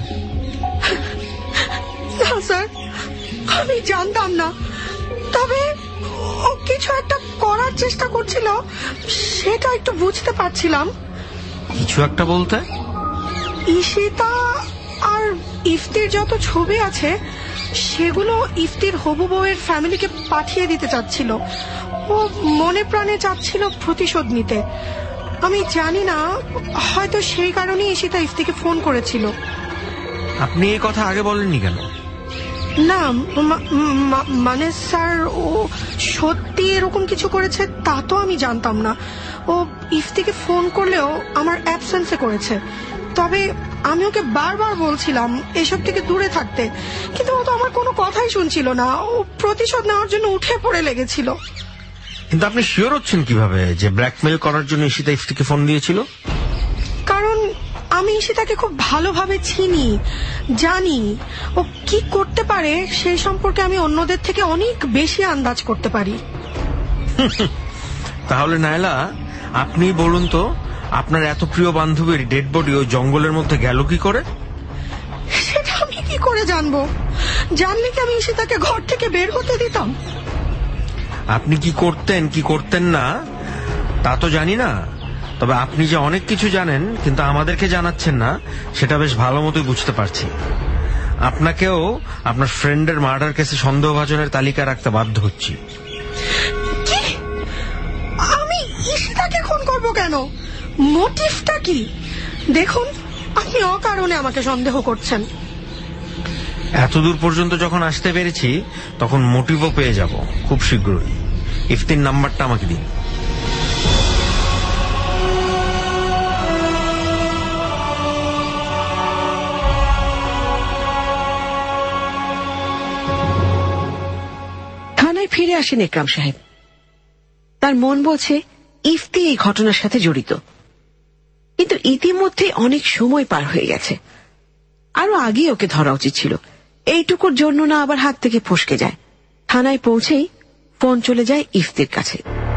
[SPEAKER 6] স্যার, আমি জানতাম না, তবে ও কিছু একটা করার চেষ্টা করছিল, সেটা একটু বুঝতে পারছিলাম।
[SPEAKER 9] কিছু একটা বলতে?
[SPEAKER 6] ঈশিতা আর ইফতির যত ছবি আছে সেগুলো ইফতির হবু বউয়ের ফ্যামিলিকে পাঠিয়ে দিতে চাচ্ছিল। ও মনে প্রাণে চাচ্ছিল প্রতিশোধ নিতে। আমি জানি না, হয়তো সেই কারণেই ঈশিতা ইফতিকে ফোন করেছিল।
[SPEAKER 9] আপনি এই কথা আগে বলেননি কেন?
[SPEAKER 6] না মা- মা- মানে স্যার ও সত্যি এরকম কিছু করেছে তা তো আমি জানতাম না। ও ইফতিকে ফোন করলেও আমার অ্যাবসেন্সে করেছে। তবে আমি ওকে বারবার বলছিলাম এসব থেকে দূরে থাকতে, কিন্তু ও তো আমার কোনো কথাই শুনছিল না। ও প্রতিশোধ নেওয়ার জন্য উঠে পড়ে লেগেছিল।
[SPEAKER 9] কিন্তু আপনি শিওর হচ্ছেন কিভাবে যে ব্ল্যাকমেল করার জন্য ঈশিতা ইফতিকে ফোন দিয়েছিল?
[SPEAKER 6] কারণ আমি ঈশিতাকে খুব ভালোভাবে চিনি, জানি ও কি করতে পারে সেই সম্পর্কে আমি অন্যদের থেকে অনেক বেশি আন্দাজ করতে পারি।
[SPEAKER 9] তাহলে নায়লা, আপনি বলুন তো, আপনার এত প্রিয় বান্ধবীর ডেড বডি ওই জঙ্গলের মধ্যে গেল কি করে?
[SPEAKER 6] সেটা আমি কি করে জানবো? জানলে কি আমি ঈশিতাকে ঘর থেকে বের হতে দিতাম?
[SPEAKER 9] আপনি কি করতেন কি করতেন না তা তো জানি না, তবে আপনি যে অনেক কিছু জানেন কিন্তু আমাদেরকে জানাচ্ছেন না সেটা বেশ ভালো মতোই বুঝতে পারছি। আপনাকেও আপনার ফ্রেন্ডের মার্ডার কেসে সন্দেহভাজনের তালিকা রাখতে বাধ্য হচ্ছি।
[SPEAKER 6] কি? আমি ঈশিতাকে খুন করব কেন? মোটিভটা কি? দেখুন, আপনি অকারণে আমাকে সন্দেহ করছেন।
[SPEAKER 9] এতদূর পর্যন্ত যখন আসতে পেরেছি তখন মোটিভও পেয়ে যাব খুব শীঘ্রই। ইফতির নাম্বারটা আমাকে দিন।
[SPEAKER 3] থানায় ফিরে আসেন একরাম সাহেব। তার মন বলছে ইফতি এই ঘটনার সাথে জড়িত, কিন্তু ইতিমধ্যে অনেক সময় পার হয়ে গেছে। আরো আগে ওকে ধরা উচিত ছিল। এইটুকুর জন্য না আবার হাত থেকে ফসকে যায়। থানায় পৌঁছেই ফোন চলে যায় ইফতির কাছে।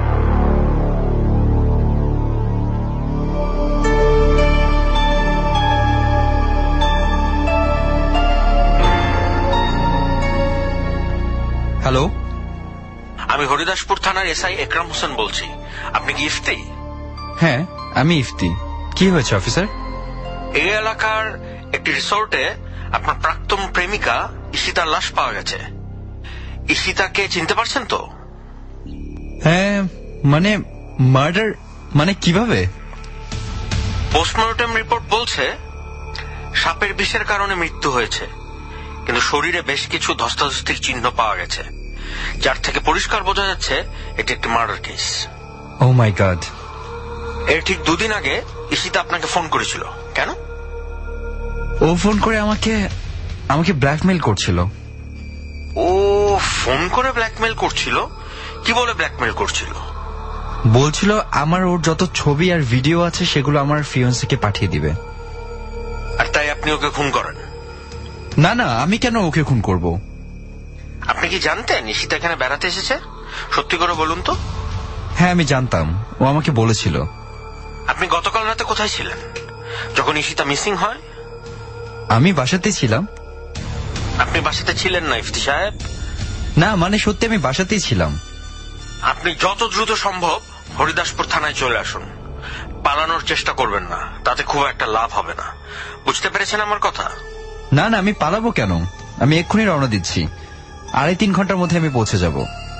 [SPEAKER 10] হ্যালো,
[SPEAKER 9] আমি হরিদাসপুর থানার এসআই একরাম হোসেন বলছি। আপনি কি ইফতি?
[SPEAKER 10] হ্যাঁ আমি ইফতি। কি হয়েছে অফিসার?
[SPEAKER 9] এই এলাকার একটি রিসোর্টে আপনার প্রাক্তন প্রেমিকা ঈশিতার লাশ পাওয়া গেছে। ঈশিতাকে চিনতে পারছেন তো?
[SPEAKER 10] হ্যাঁ, মানে মার্ডার মানে কিভাবে?
[SPEAKER 9] পোস্টমর্টেম রিপোর্ট বলছে সাপের বিষের কারণে মৃত্যু হয়েছে, কিন্তু শরীরে বেশ কিছু ধস্তাধস্তির চিহ্ন পাওয়া গেছে, যার থেকে পরিষ্কার বোঝা যাচ্ছে এটি একটি murder case.
[SPEAKER 10] Oh my God.
[SPEAKER 9] এর ঠিক দুদিন আগে ঈশিতা আপনাকে ফোন করেছিল। কেন?
[SPEAKER 10] ও ফোন করে আমাকে আমাকে ব্ল্যাকমেল করছিল।
[SPEAKER 9] ও ফোন করে ব্ল্যাকমেল করছিল? কি বলে ব্ল্যাকমেল করছিল?
[SPEAKER 10] বলছিল আমার ওর যত ছবি আর ভিডিও আছে সেগুলো আমার ফিয়ন্সিকে পাঠিয়ে দিবে।
[SPEAKER 9] আর তাই আপনি ওকে খুন করেন?
[SPEAKER 10] না না, আমি কেন ওকে খুন করব?
[SPEAKER 9] আপনি কি জানতেন ঈশিতা এখানে বেড়াতে এসেছে? সত্যি করে বলুন তো।
[SPEAKER 10] হ্যাঁ আমি জানতাম, ও আমাকে বলেছিল।
[SPEAKER 9] আপনি গতকাল রাতে কোথায় ছিলেন যখন ঈশিতা মিসিং হয়?
[SPEAKER 10] আমি বাসাতেই ছিলাম।
[SPEAKER 9] আপনি বাসাতে ছিলেন না ইফতি সাহেব?
[SPEAKER 10] না মানে সত্যি আমি বাসাতেই ছিলাম।
[SPEAKER 9] আপনি যত দ্রুত সম্ভব হরিদাসপুর থানায় চলে আসুন। পালানোর চেষ্টা করবেন না, তাতে খুব একটা লাভ হবে না। বুঝতে পেরেছেন আমার কথা?
[SPEAKER 10] না না, আমি পালাবো কেন? আমি এক্ষুনি রওনা দিচ্ছি। আড়াই তিন ঘন্টার মধ্যে আমি পৌঁছে যাব।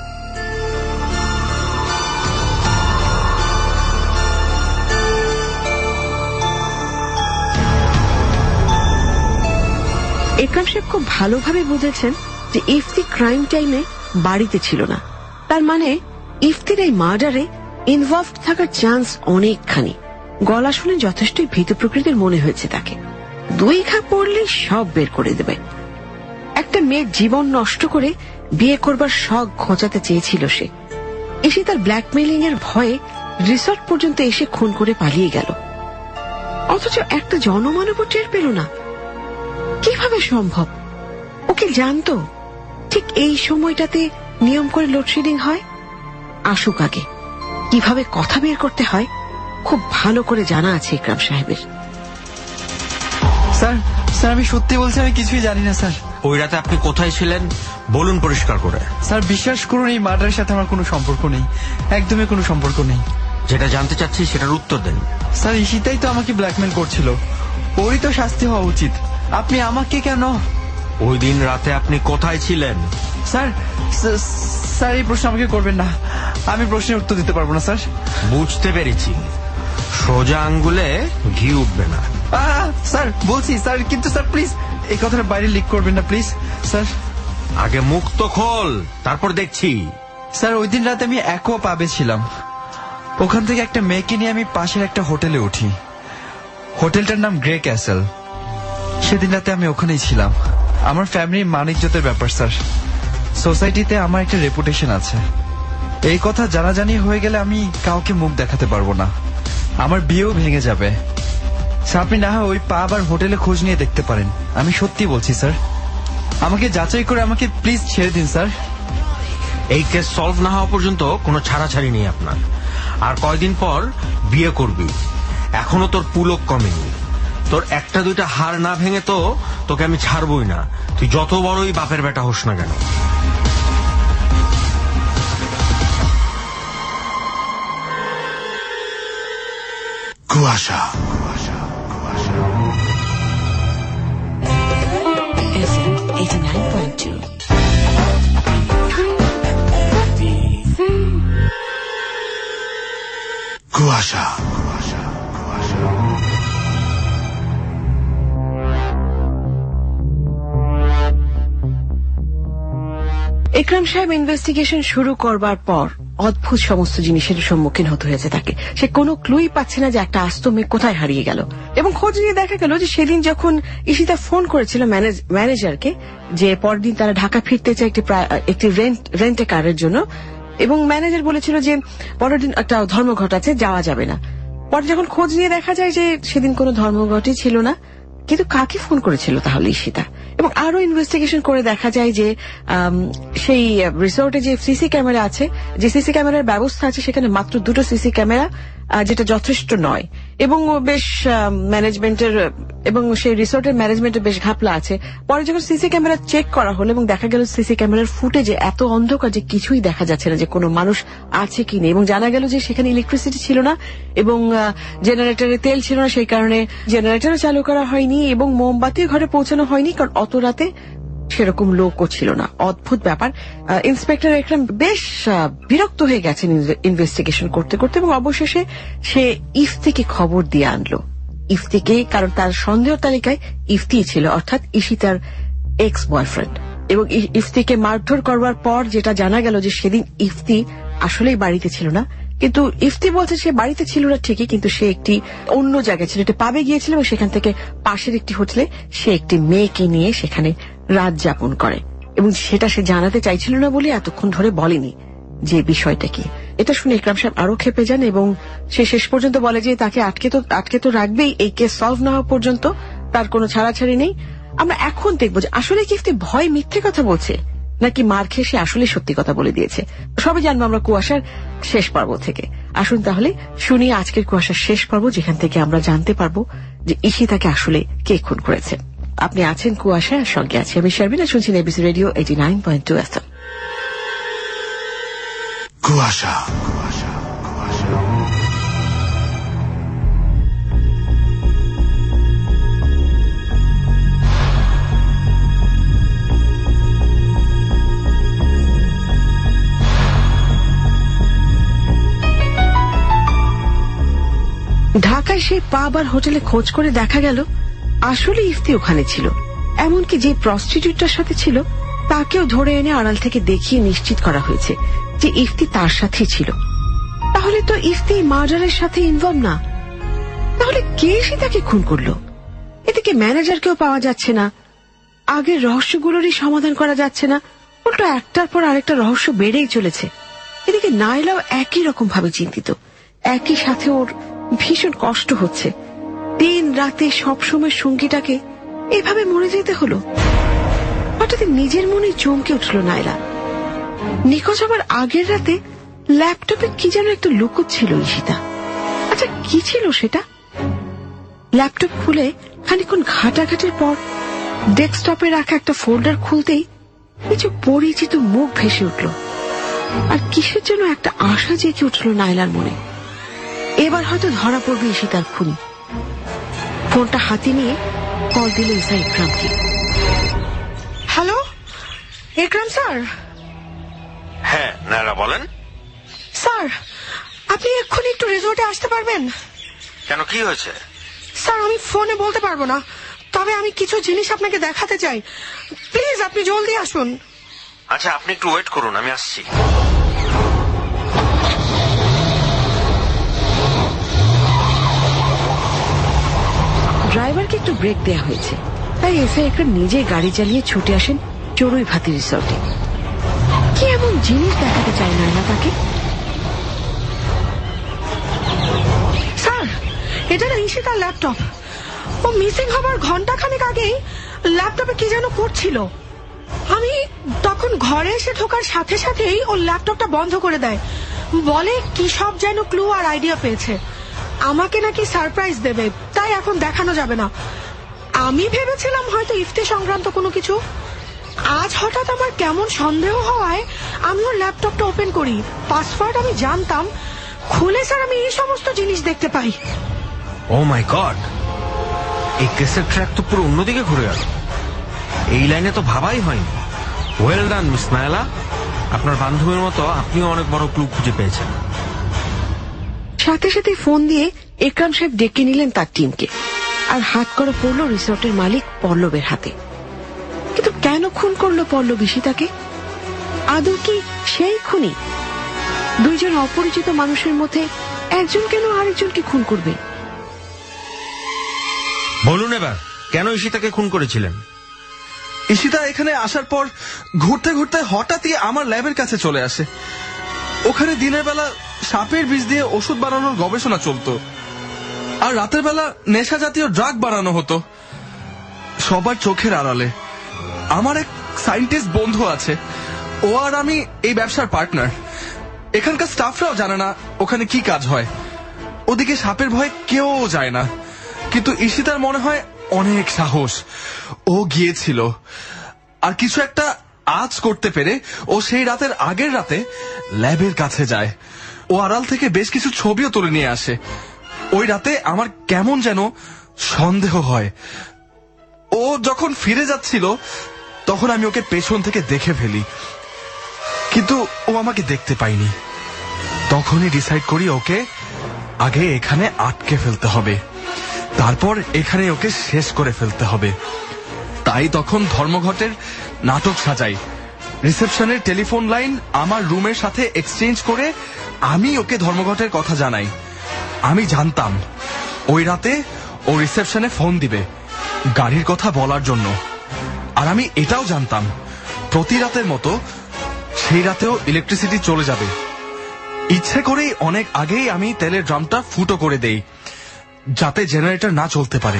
[SPEAKER 3] একরাম সাহেব খুব ভালোভাবে বুঝেছেন যে ইফতি ক্রাইম টাইমে বাড়িতে ছিল না। তার মানে ইফতির এই মার্ডারে ইনভলভ থাকার চান্স অনেকখানি। গলা শুনে যথেষ্টই ভীত প্রকৃতির মনে হয়েছে তাকে। দুই ঘা পড়লে সব বের করে দেবে। একটা মেয়ের জীবন নষ্ট করে বিয়ে করবার শখ ঘোচাতে চেয়েছিল সে। এসে তার ব্ল্যাকমেইলিং এর ভয়ে রিসর্ট পর্যন্ত এসে খুন করে পালিয়ে গেল, অথচ একটা জনমানবও টের পেল না। কিভাবে সম্ভব? ওকে জানতো ঠিক এই সময়টাতে নিয়ম করে লোডশেডিং হয়। আসুক আগে, কিভাবে কথা বের করতে হয় খুব ভালো করে জানা আছে একরাম সাহেবের।
[SPEAKER 10] স্যার স্যার আমি সত্যি বলছি, আমি কিছুই জানি না স্যার।
[SPEAKER 9] ওই রাতে আপনি কোথায় ছিলেন বলুন পরিষ্কার করে।
[SPEAKER 10] স্যার বিশ্বাস করুন, এই মার্ডারের সাথে আমার কোনো সম্পর্ক নেই, একদমই কোনো সম্পর্ক নেই।
[SPEAKER 9] যেটা জানতে চাচ্ছি সেটার উত্তর দেন।
[SPEAKER 10] স্যার ঈশিতাই তো আমাকে ব্ল্যাকমেল করছিল, ওরই তো শাস্তি হওয়া উচিত। আপনি আমাকে কেন?
[SPEAKER 9] ওই দিন রাতে আপনি কোথায় ছিলেন?
[SPEAKER 10] স্যার স্যার এই প্রশ্ন আমাকে করবেন না, আমি প্রশ্নের উত্তর দিতে পারবো না স্যার।
[SPEAKER 9] বুঝতে পেরেছি, সোজা আঙ্গুলে ঘি উঠবে না।
[SPEAKER 10] স্যার বলছি স্যার, কিন্তু স্যার প্লিজ এই কথাটা বাইরে লিক করবেন না প্লিজ স্যার।
[SPEAKER 9] আগে মুখ তো খোল, তারপর দেখছি।
[SPEAKER 11] স্যার ওই দিন রাতে আমি অ্যাকোয়া পাবে ছিলাম। ওখান থেকে একটা মেয়েকে নিয়ে আমি পাশের একটা হোটেলে উঠি। হোটেলটার নাম গ্রে ক্যাসেল। সেদিন রাতে আমি ওখানেই ছিলাম। আমার ফ্যামিলির মান ইজ্জতের ব্যাপার স্যার। সোসাইটিতে আমার একটা রেপুটেশন আছে। এই কথা জানাজানি হয়ে গেলে আমি কাউকে মুখ দেখাতে পারবো না, আমার বিয়েও ভেঙে যাবে। স্যার আপনি না হয় ওই পাব আর হোটেলে খোঁজ নিয়ে দেখতে পারেন। আমি সত্যি বলছি স্যার, আমাকে যাচাই করে আমাকে প্লিজ ছেড়ে দিন স্যার।
[SPEAKER 9] এই কেস সলভ না হওয়া পর্যন্ত কোনো ছাড়াছাড়ি নেই আপনার। আর কয়দিন পর বিয়ে করবি, এখনো তোর পুলক কমেনি। তোর একটা দুইটা হাড় না ভেঙে তো তোকে আমি ছাড়বই না, তুই যত বড়ই বাপের বেটা হোস না কেন।
[SPEAKER 2] কুয়াশা
[SPEAKER 3] eighty-nine point two
[SPEAKER 2] কুয়াশা
[SPEAKER 3] ইকরাম সাহেব ইনভেস্টিগেশন শুরু করবার পর অদ্ভুত সমস্ত জিনিসের সম্মুখীন হতে হয়েছে তাকে। সে কোনো ক্লুই পাচ্ছে না যে একটা আস্ত মেয়ে কোথায় হারিয়ে গেল। এবং খোঁজ নিয়ে দেখা গেল যে সেদিন যখন ঈশিতা ফোন করেছিল ম্যানেজারকে যে পরের দিন তারা ঢাকা ফিরতে চায় একটি একটি রেন্ট রেন্টে কারের জন্য, এবং ম্যানেজার বলেছিল যে পরের দিন একটা ধর্মঘট আছে, যাওয়া যাবে না। পরে যখন খোঁজ নিয়ে দেখা যায় যে সেদিন কোনো ধর্মঘটই ছিল না, কিন্তু কাকে ফোন করেছিল তাহলে ঈশিতা। এবং আরো ইনভেস্টিগেশন করে দেখা যায় যে সেই রিসোর্টে যে সিসি ক্যামেরা আছে, যে সিসি ক্যামেরার ব্যবস্থা আছে সেখানে মাত্র দুটো সিসি ক্যামেরা, যেটা যথেষ্ট নয়। এবং বেশ ম্যানেজমেন্টের এবং সেই রিসোর্টের ম্যানেজমেন্টের বেশ ঘাপলা আছে। পরে যখন সিসি ক্যামেরা চেক করা হলো এবং দেখা গেল সিসি ক্যামেরার ফুটেজে এত অন্ধকার যে কিছুই দেখা যাচ্ছে না যে কোনো মানুষ আছে কি নেই। এবং জানা গেল যে সেখানে ইলেকট্রিসিটি ছিল না এবং জেনারেটরে তেল ছিল না, সেই কারণে জেনারেটরও চালু করা হয়নি এবং মোমবাতিও ঘরে পৌঁছানো হয়নি, কারণ অত রাতে সেরকম লোকও ছিল না। অদ্ভুত ব্যাপার। ইন্সপেক্টর একরাম বেশ বিরক্ত হয়ে গেছেন ইনভেস্টিগেশন করতে করতে, এবং অবশেষে সে ইফতিকে খবর দিয়ে আনলো। ইফতিকে, কারণ তার সন্দেহ তালিকায় ইফতি ছিল, অর্থাৎ ঈশিতার এক্স বয়ফ্রেন্ড। এবং ইফতিকে মারধর করবার পর যেটা জানা গেল যে সেদিন ইফতি আসলেই বাড়িতে ছিল না, কিন্তু ইফতি বলছে সে বাড়িতে ছিল না ঠিকই, কিন্তু সে একটি অন্য জায়গায় ছিল, একটা পাবে গিয়েছিল এবং সেখান থেকে পাশের একটি হোটেলে সে একটি মেয়েকে নিয়ে সেখানে রাত যাপন করে, এবং সেটা সে জানাতে চাইছিল না বলে এতক্ষণ ধরে বলেনি যে বিষয়টা কি। এটা শুনে ইকরাম সাহেব আরো ক্ষেপে যান এবং সে শেষ পর্যন্ত বলে যে তাকে আটকে তো আটকে তো রাখবেই, এই কেস সলভ না হওয়া পর্যন্ত তার কোনো ছাড়াছাড়ি নেই। আমরা এখন দেখবো যে আসলে কি ইফতি ভয় মিথ্যে কথা বলছে নাকি মার খেয়ে সে আসলে সত্যি কথা বলে দিয়েছে। সবই জানবো আমরা কুয়াশার শেষ পর্ব থেকে। আসুন তাহলে শুনি আজকের কুয়াশার শেষ পর্ব, যেখান থেকে আমরা জানতে পারবো যে ঈশিতাকে আসলে কে খুন করেছে। আপনি আছেন কুয়াশা, সঙ্গে আছে আমি শারমিন, শুনছেন ABC radio eighty nine point two F M.
[SPEAKER 2] কুয়াশা
[SPEAKER 3] ঢাকায় সেই পাব আর হোটেলে খোঁজ করে দেখা গেল আসলে ইফতি ওখানে ছিল। এমনকি যে প্রস্টিটিউটটার সাথে ছিল তাকেও ধরে এনে আড়াল থেকে দেখিয়ে নিশ্চিত করা হয়েছে যে ইফতি তার সাথেই ছিল। তাহলে তো ইফতি মার্ডারের সাথে ইনভলভ না, তাহলে কে সে তাকে খুন করলো? এদিকে ম্যানেজারকেও পাওয়া যাচ্ছে না, আগের রহস্যগুলোরই সমাধান করা যাচ্ছে না, উল্টো একটার পর আরেকটা রহস্য বেড়েই চলেছে। এদিকে নাইলাও একই রকম ভাবে চিন্তিত, একই সাথে ওর ভীষণ কষ্ট হচ্ছে। দিন রাতে সবসময় সঙ্গীটাকে এভাবে মরে যেতে হলো। হঠাৎ নিজের মনে চমকে উঠল নাইলা। নিখোঁজ হবার আগের রাতে ল্যাপটপে কি যেন একটু লুকোচ্ছিল ঈশিতা। আচ্ছা কি ছিল সেটা? ল্যাপটপ খুলে খানিকক্ষণ ঘাটাঘাটির পর ডেস্কটপে রাখা একটা ফোল্ডার খুলতেই কিছু পরিচিত মুখ ভেসে উঠল, আর কিসের জন্য একটা আশা জেগে উঠল নাইলার মনে। এবার হয়তো ধরা পড়বে ঈশিতার খুনি। ফোনটা হাতে নিয়ে কল দিল ঈশা ইকরামকে।
[SPEAKER 6] Hello Ikram sir.
[SPEAKER 9] হ্যাঁ নাইলা বলেন।
[SPEAKER 6] স্যার আপনি এক্ষুনি একটু রিসোর্টে আসতে পারবেন?
[SPEAKER 9] কেন, কি হয়েছে?
[SPEAKER 6] স্যার আমি ফোনে বলতে পারবো না, তবে আমি কিছু জিনিস আপনাকে দেখাতে চাই, প্লিজ আপনি জলদি আসুন।
[SPEAKER 9] আচ্ছা, আপনি একটু ওয়েট করুন, আমি আসছি।
[SPEAKER 3] ড্রাইভারকে একটু ব্রেক দেয়া হয়েছে, তাই এসে একটা নিজে গাড়ি চালিয়ে ছুটে আসেন চড়ুই ভাতি রিসর্টে। কি এমন জিনিস দেখাতে চায় না তাকে?
[SPEAKER 6] স্যার, এটা না ঈশিতার ল্যাপটপ। ও মিসিং হবার ঘন্টা খানেক আগেই ল্যাপটপে কি যেন করছিল। আমি তখন ঘরে এসে ঢোকার সাথে সাথেই ও ল্যাপটপটা বন্ধ করে দেয়, বলে কি সব যেন ক্লু আর আইডিয়া পেয়েছে, আমাকে নাকি সারপ্রাইজ দেবে, তাই এখন দেখানো যাবে না। আমি ভেবেছিলাম হয়তো ইফতি সংক্রান্ত কোনো কিছু। আজ হঠাৎ আমার কেমন সন্দেহ হওয়ায় আমি ওর ল্যাপটপটা ওপেন করি। পাসওয়ার্ড আমি জানতাম, খুলে স্যার আমি এই সমস্ত জিনিস দেখতে পাই।
[SPEAKER 9] ও মাই গড, এই কেসের ট্র্যাক তো পুরো অন্যদিকে ঘুরে গেল। এই লাইনে তো ভাবাই হয়নি। ওয়েল ডান মিস নায়লা, আপনার বান্ধবীর মতো আপনিও অনেক বড় ক্লু খুঁজে পেয়েছেন।
[SPEAKER 3] সাথে সাথে ফোন দিয়ে একরাম সাহেব ডেকে নিলেন তার টিমকে, আর হাত করা পড়ল রিসর্টের মালিক পল্লবের হাতে। কিন্তু কেন খুন করলো পল্লব ঈশিতাকে? আদৌ কি সেই খুনি? দুইজন অপরিচিত মানুষের মধ্যে একজন কেন আরেকজনকে খুন করবে?
[SPEAKER 9] বলুন এবার, কেন ঈশিতাকে খুন করেছিলেন?
[SPEAKER 10] ঈশিতা এখানে আসার পর ঘুরতে ঘুরতে হঠাৎই আমার ল্যাবের কাছে চলে আসে। ওখানে দিনের বেলা সাপের বিষ দিয়ে ওষুধ বানানোর গবেষণা চলতো, আর রাতের বেলা নেশা জাতীয় ড্রাগ বানানো হতো। সবার চোখের আড়ালে। আমার এক সায়েন্টিস্ট বন্ধু আছে, ও আর আমি এই ব্যবসার পার্টনার। এখানকার স্টাফরাও জানে না ওখানে কি কাজ হয়। ওদিকে সাপের ভয় কেউ যায় না, কিন্তু ঈশিতার মনে হয় অনেক সাহস। ও গিয়েছিল, আর কিছু একটা আজ করতে পেরে ও সেই রাতের আগের রাতে ল্যাবের কাছে যায়। ও আড়াল থেকে বেশ কিছু ছবিও তুলে নিয়ে আসে। ওই রাতে আমার কেমন যেন সন্দেহ হয়। ও যখন ফিরে যাচ্ছিল তখন আমি ওকে পেছন থেকে দেখে ফেলি, কিন্তু ও আমাকে দেখতে পাইনি। তখনই ডিসাইড করি ওকে আগে এখানে আটকে ফেলতে হবে, তারপর এখানে ওকে শেষ করে ফেলতে হবে। তাই তখন ধর্মঘটের নাটক সাজাই। রিসেপশনের টেলিফোন লাইন আমার রুমের সাথে এক্সচেঞ্জ করে আমি ওকে ধর্মঘটের কথা জানাই। আমি জানতাম ওই রাতে ও রিসেপশনে ফোন দিবে গাড়ির কথা বলার জন্য, আর আমি এটাও জানতাম প্রতি রাতের মতো সেই রাতেও ইলেকট্রিসিটি চলে যাবে। ইচ্ছে করেই অনেক আগেই আমি তেলের ড্রামটা ফুটো করে দেই, যাতে জেনারেটর না চলতে পারে।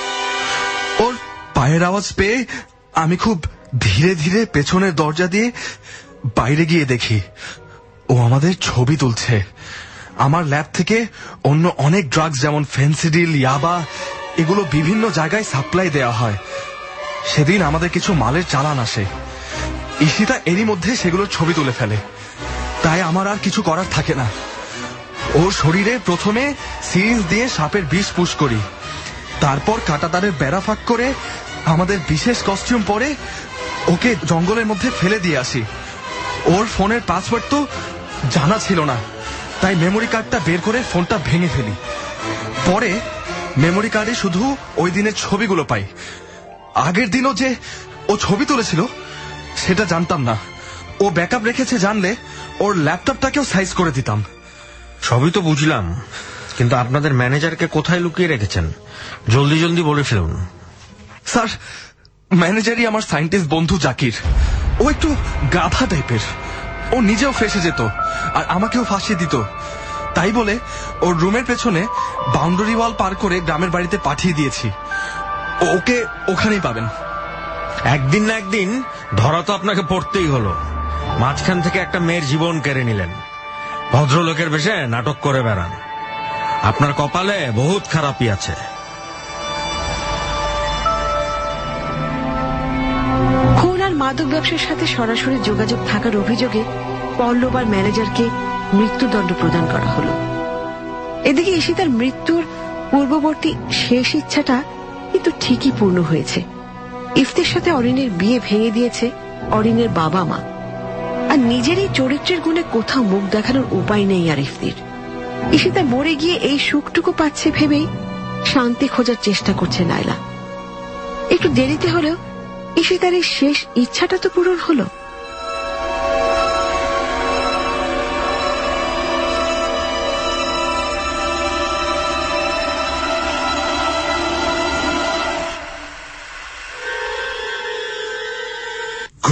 [SPEAKER 10] ওর পায়ের আওয়াজ পেয়ে আমি খুব ধীরে ধীরে পেছনের দরজা দিয়ে বাইরে গিয়ে দেখি ও আমাদের ছবি তুলছে। আমার ল্যাব থেকে অন্য অনেক ড্রাগস যেমন ফেন্সিডিল, ইয়াবা, এগুলো বিভিন্ন জায়গায় সাপ্লাই দেওয়া হয়। সেদিন আমাদের কিছু মালের চালান আসে। ঈশিতা এরই মধ্যে সেগুলোর ছবি তুলে ফেলে, তাই আমার আর কিছু করার থাকে না। ওর শরীরে প্রথমে সিরিঞ্জ দিয়ে সাপের বিষ পুশ করি, তারপর কাঁটাতারের বেড়া ফাঁক করে আমাদের বিশেষ কস্টিউম পরে ওকে জঙ্গলের মধ্যে ফেলে দিয়ে আসি। ওর ফোনের পাসওয়ার্ড তো জানা ছিল না, তাই মেমোরি কার্ডটা বের করে ফোনটা ভেঙে ফেলি। পরে মেমোরি কার্ডে শুধু ওই দিনের ছবিগুলো পাই। আগের দিনও যে ও ছবি তুলেছিল সেটা জানতাম না। ও ব্যাকআপ রেখেছে জানলে ওর ল্যাপটপটাকেও সাইজ করে দিতাম।
[SPEAKER 9] সবই তো বুঝলাম, কিন্তু আপনাদের ম্যানেজারকে কোথায় লুকিয়ে রেখেছেন? জলদি জলদি বলে ফেলুন।
[SPEAKER 10] স্যার, ম্যানেজারই আমার সায়েন্টিস্ট বন্ধু জাকির। ও একটু গাধা টাইপের। ও নিজেও ফেসে যেত আর আমাকেও ফাঁসিয়ে দিত। তাই বলে ওর রুমের পেছনে বাউন্ডারি ওয়াল পার করে গ্রামের বাড়িতে পাঠিয়ে দিয়েছি। ওকে ওখানেই পাবেন।
[SPEAKER 9] একদিন না একদিন ধরা তো আপনাকে পড়তেই হলো। মাঝখান থেকে একটা মেয়ের জীবন কেড়ে নিলেন, ভদ্রলোকের বেশে নাটক করে বেড়ান। আপনার কপালে বহুত খারাপই আছে।
[SPEAKER 3] খুন আর মাদক ব্যবসার সাথে সরাসরি যোগাযোগ থাকার অভিযোগে পল্লব আর ম্যানেজারকে মৃত্যুদণ্ড প্রদান করা হলো। এদিকে ঈশিতার মৃত্যুর পূর্ববর্তী শেষ ইচ্ছাটা কিন্তু ঠিকই পূর্ণ হয়েছে। ইফতির সাথে অরিনের বিয়ে ভেঙে দিয়েছে অরিনের বাবা মা, আর নিজের এই চরিত্রের গুণে কোথাও মুখ দেখানোর উপায় নেই আর ইফতির। ঈশিতা মরে গিয়ে এই সুখটুকু পাচ্ছে ভেবেই শান্তি খোঁজার চেষ্টা করছে নায়লা। একটু দেরিতে হলেও ঈশিতার এই শেষ ইচ্ছাটা তো পূরণ হলো।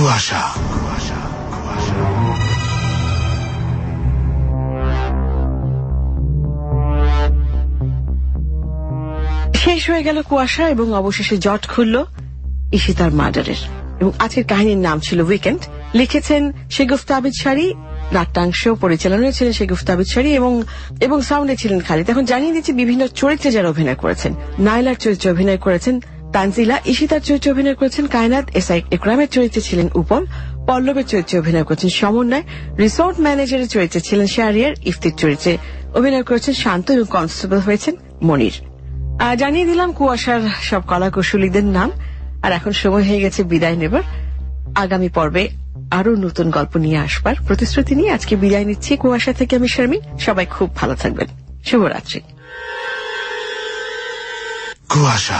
[SPEAKER 2] কুয়াশা।
[SPEAKER 3] শেষ হয়ে গেল কুয়াশা এবং অবশেষে জট খুলল ঈশিতার মার্ডারের। এবং আজকের কাহিনীর নাম ছিল উইকেন্ড। লিখেছেন শেগুফতা আবিদ শাড়ি, নাট্যাংশ পরিচালনায় ছিলেন শেগুফতা আবিদ শাড়ি এবং এবং সাউন্ডে ছিলেন খালিদ। এখন জানিয়ে দিচ্ছি বিভিন্ন চরিত্রে যারা অভিনয় করেছেন। নাইলার চরিত্রে অভিনয় করেছেন তানজিলা, ঈশিতার চরিত্রে অভিনয় করেছেন কায়নাত, এসআই ইকরামের চরিত্রে ছিলেন উপল, পল্লবের চরিত্রে অভিনয় করেছেন সমন্বয়, রিসোর্ট ম্যানেজারের চরিত্রে ছিলেন শাহরিয়ার, ইফতির চরিত্রে অভিনয় করেছেন শান্ত এবং কনস্টেবল হয়েছেন মনির। জানিয়ে দিলাম কুয়াশার সব কলাকুশলীদের নাম। আর এখন সময় হয়ে গেছে বিদায় নেবার। আগামী পর্বে আরো নতুন গল্প নিয়ে আসবার প্রতিশ্রুতি নিয়ে আজকে বিদায় নিচ্ছি কুয়াশা থেকে আমি শারমিন। সবাই খুব ভালো থাকবেন। শুভরাত্রি।
[SPEAKER 2] কুয়াশা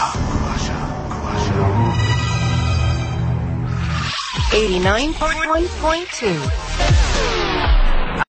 [SPEAKER 5] eighty-nine point two